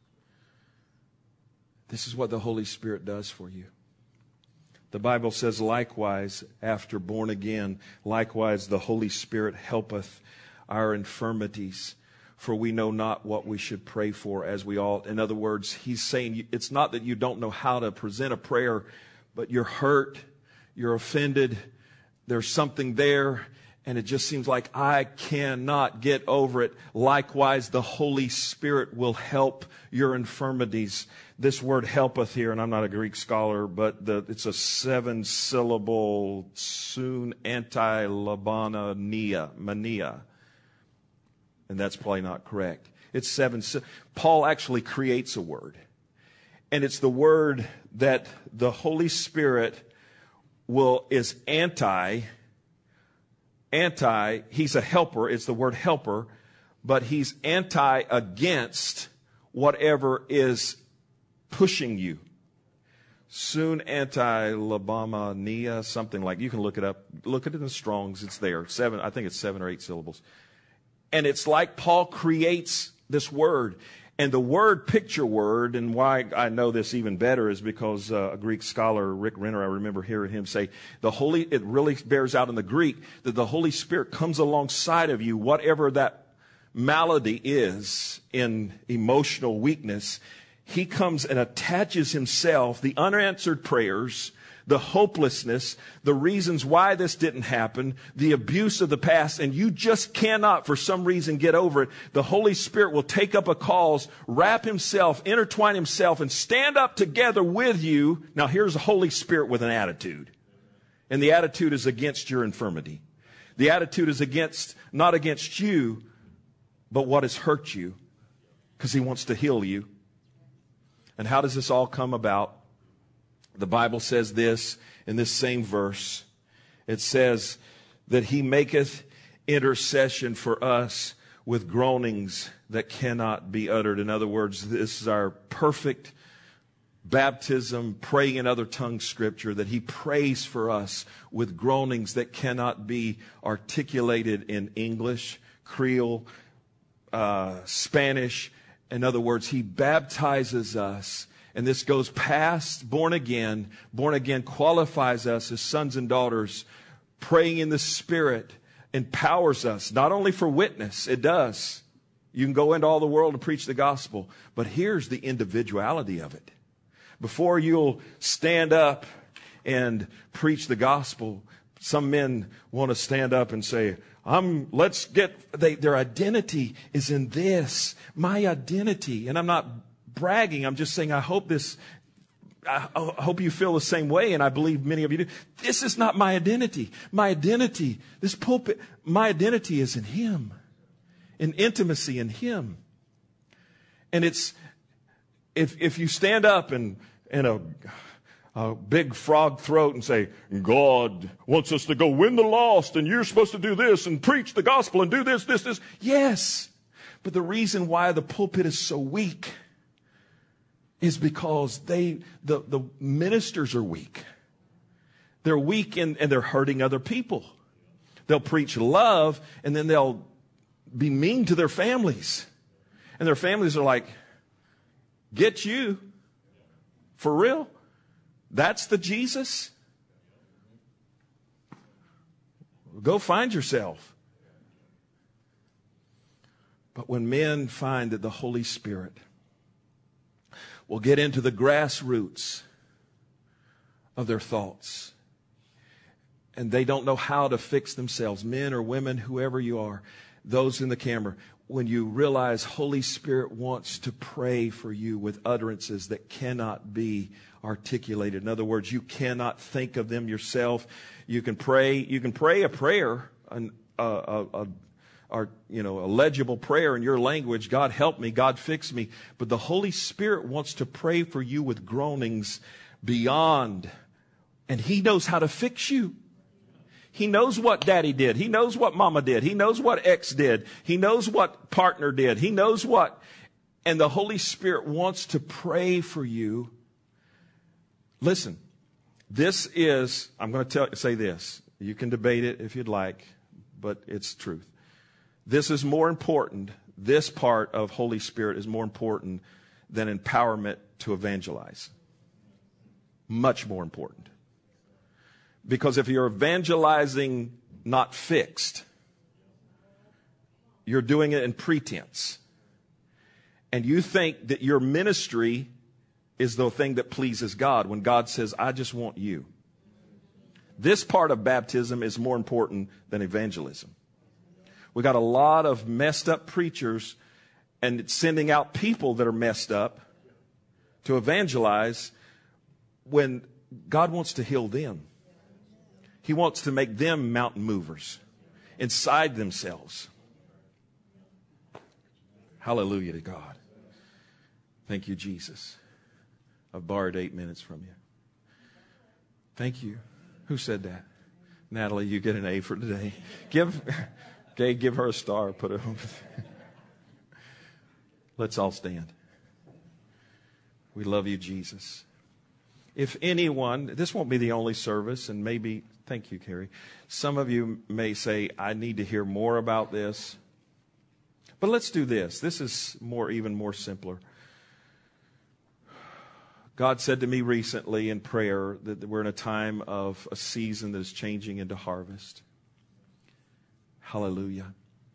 This is what the Holy Spirit does for you. The Bible says, likewise, after born again, likewise the Holy Spirit helpeth our infirmities. for we know not what we should pray for as we ought. In other words, he's saying it's not that you don't know how to present a prayer, but you're hurt, you're offended, there's something there, and it just seems like I cannot get over it. Likewise, the Holy Spirit will help your infirmities. This word helpeth here, and I'm not a Greek scholar, but it's a 7-syllable soon anti-labana mania. And that's probably not correct. It's 7. Paul actually creates a word. And it's the word that the Holy Spirit is anti. He's a helper. It's the word helper. But he's anti against whatever is pushing you. Soon anti-labamania, something like, you can look it up. Look at it in the Strong's. It's there. I think it's 7 or 8 syllables. And it's like Paul creates this word. And the word, picture word, and why I know this even better is because a Greek scholar, Rick Renner, I remember hearing him say, it really bears out in the Greek that the Holy Spirit comes alongside of you, whatever that malady is in emotional weakness. He comes and attaches himself, the unanswered prayers, the hopelessness, the reasons why this didn't happen, the abuse of the past, and you just cannot, for some reason, get over it. The Holy Spirit will take up a cause, wrap himself, intertwine himself, and stand up together with you. Now, here's the Holy Spirit with an attitude. And the attitude is against your infirmity. The attitude is not against you, but what has hurt you, because he wants to heal you. And how does this all come about? The Bible says this in this same verse. It says that he maketh intercession for us with groanings that cannot be uttered. In other words, this is our perfect baptism, praying in other tongue scripture, that he prays for us with groanings that cannot be articulated in English, Creole, Spanish. In other words, he baptizes us. And this goes past born again. Born again qualifies us as sons and daughters. Praying in the Spirit empowers us, not only for witness, it does. You can go into all the world and preach the gospel. But here's the individuality of it. Before you'll stand up and preach the gospel, some men want to stand up and say, their identity is in this. My identity. And I'm not bragging. I'm just saying I hope you feel the same way, and I believe many of you do. This is not my identity. My identity, this pulpit, my identity is in him. In intimacy in him. And it's, if you stand up in a big frog throat and say, God wants us to go win the lost, and you're supposed to do this and preach the gospel and do this. Yes. But the reason why the pulpit is so weak is because the ministers are weak. They're weak and they're hurting other people. They'll preach love and then they'll be mean to their families. And their families are like, get you? For real? That's the Jesus? Go find yourself. But when men find that the Holy Spirit will get into the grassroots of their thoughts, and they don't know how to fix themselves, men or women, whoever you are, those in the camera, when you realize Holy Spirit wants to pray for you with utterances that cannot be articulated. In other words, you cannot think of them yourself. You can pray a prayer, a legible prayer in your language. God help me, God fix me. But the Holy Spirit wants to pray for you with groanings beyond. And he knows how to fix you. He knows what daddy did. He knows what mama did. He knows what ex did. He knows what partner did. He knows what. And the Holy Spirit wants to pray for you. Listen, I'm going to say this. You can debate it if you'd like, but it's truth. This is more important. This part of Holy Spirit is more important than empowerment to evangelize. Much more important. Because if you're evangelizing not fixed, you're doing it in pretense. And you think that your ministry is the thing that pleases God when God says, I just want you. This part of baptism is more important than evangelism. We got a lot of messed up preachers and sending out people that are messed up to evangelize when God wants to heal them. He wants to make them mountain movers inside themselves. Hallelujah to God. Thank you, Jesus. I've borrowed 8 minutes from you. Thank you. Who said that? Natalie, you get an A for today. Give her a star. Put it on. Let's all stand. We love you, Jesus. If anyone, this won't be the only service, and maybe, thank you, Carrie. Some of you may say, I need to hear more about this. But let's do this. This is even more simpler. God said to me recently in prayer that we're in a time of a season that is changing into harvest. Hallelujah.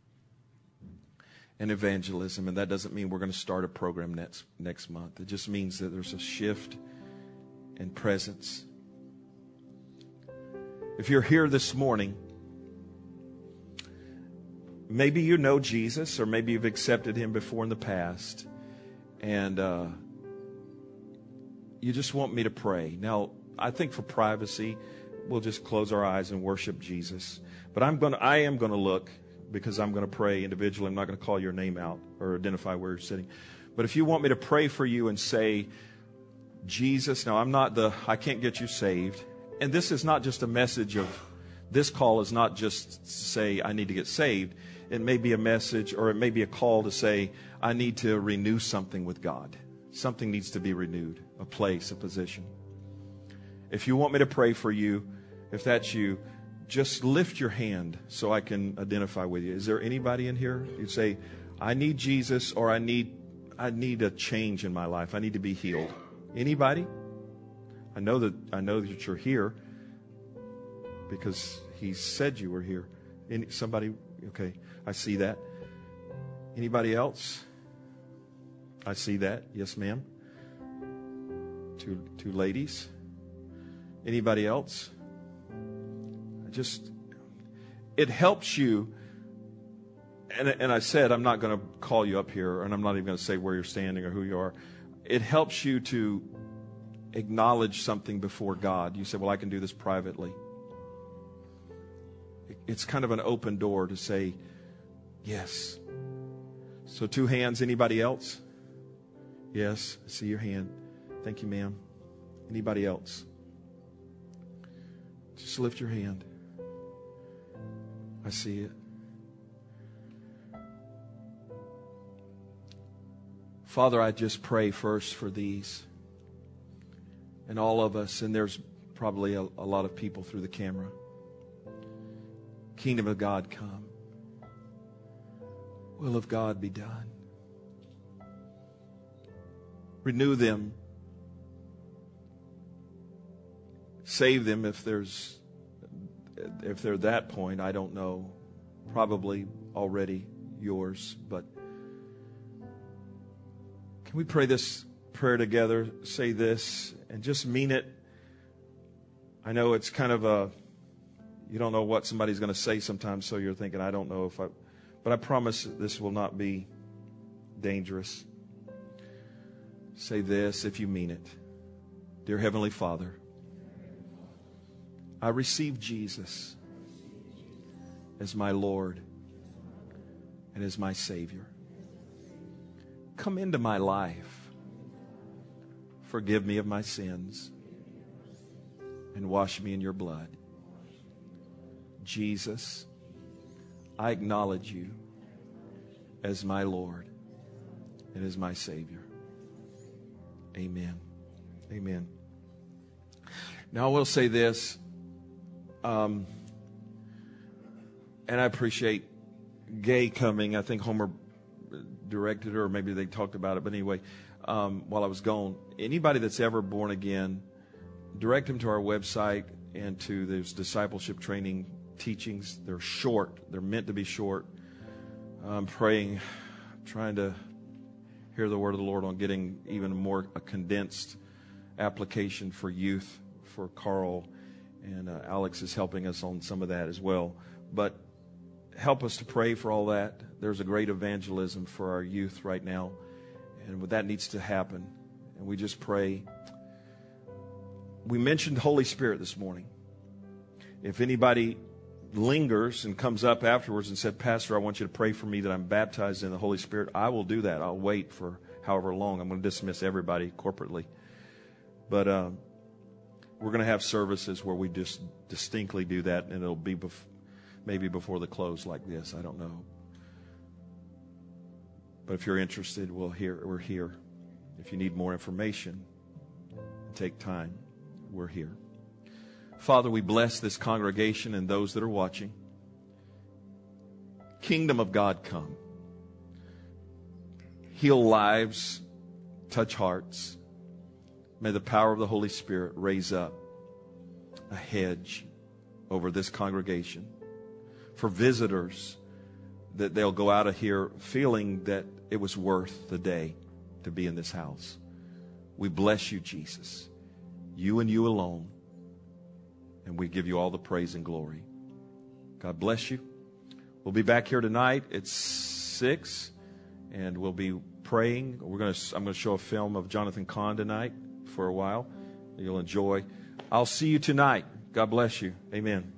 And evangelism. And that doesn't mean we're going to start a program next month. It just means that there's a shift in presence. If you're here this morning, maybe you know Jesus, or maybe you've accepted him before in the past, and you just want me to pray. Now, I think for privacy, we'll just close our eyes and worship Jesus. But I am going to look, because I'm going to pray individually. I'm not going to call your name out or identify where you're sitting. But if you want me to pray for you and say, Jesus, now I can't get you saved. And this is not just a message of, this call is not just to say, I need to get saved. It may be a message, or it may be a call to say, I need to renew something with God. Something needs to be renewed, a place, a position. If you want me to pray for you, if that's you, just lift your hand so I can identify with you. Is there anybody in here? You say, I need Jesus, or I need a change in my life. I need to be healed. Anybody? I know that you're here because he said you were here. Somebody? Okay, I see that. Anybody else? I see that. Yes, ma'am. Two ladies. Anybody else? It helps you. And I said, I'm not going to call you up here, and I'm not even going to say where you're standing or who you are. It helps you to acknowledge something before God. You say, well, I can do this privately. It's kind of an open door to say, yes. So 2 hands. Anybody else? Yes, I see your hand. Thank you, ma'am. Anybody else? Just lift your hand. I see it. Father, I just pray first for these and all of us, and there's probably a lot of people through the camera. Kingdom of God come. Will of God be done. Renew them. Save them if they're at that point. I don't know. Probably already yours, but can we pray this prayer together? Say this and just mean it. I know it's kind of you don't know what somebody's going to say sometimes, so you're thinking, I don't know but I promise this will not be dangerous. Say this if you mean it. Dear Heavenly Father, I receive Jesus as my Lord and as my Savior. Come into my life. Forgive me of my sins and wash me in your blood. Jesus, I acknowledge you as my Lord and as my Savior. Amen. Amen. Now I will say this, and I appreciate Gay coming. I think Homer directed her, or maybe they talked about it. But anyway, while I was gone, anybody that's ever born again, direct them to our website and to those discipleship training teachings. They're short. They're meant to be short. I'm praying, trying to hear the word of the Lord on getting even more a condensed application for youth for Carl, and Alex is helping us on some of that as well. But help us to pray for all that. There's a great evangelism for our youth right now, and that needs to happen. And we just pray. We mentioned Holy Spirit this morning. If anybody lingers and comes up afterwards and said, Pastor, I want you to pray for me that I'm baptized in the Holy Spirit, I will do that. I'll wait for however long. I'm going to dismiss everybody corporately. But we're going to have services where we just distinctly do that, and it'll be maybe before the close like this. I don't know. But if you're interested, we're here. If you need more information, take time. We're here. Father, we bless this congregation and those that are watching. Kingdom of God come. Heal lives, touch hearts. May the power of the Holy Spirit raise up a hedge over this congregation. For visitors, that they'll go out of here feeling that it was worth the day to be in this house. We bless you, Jesus. You and you alone. And we give you all the praise and glory. God bless you. We'll be back here tonight at 6, and we'll be praying. I'm going to show a film of Jonathan Cahn tonight for a while. You'll enjoy. I'll see you tonight. God bless you. Amen.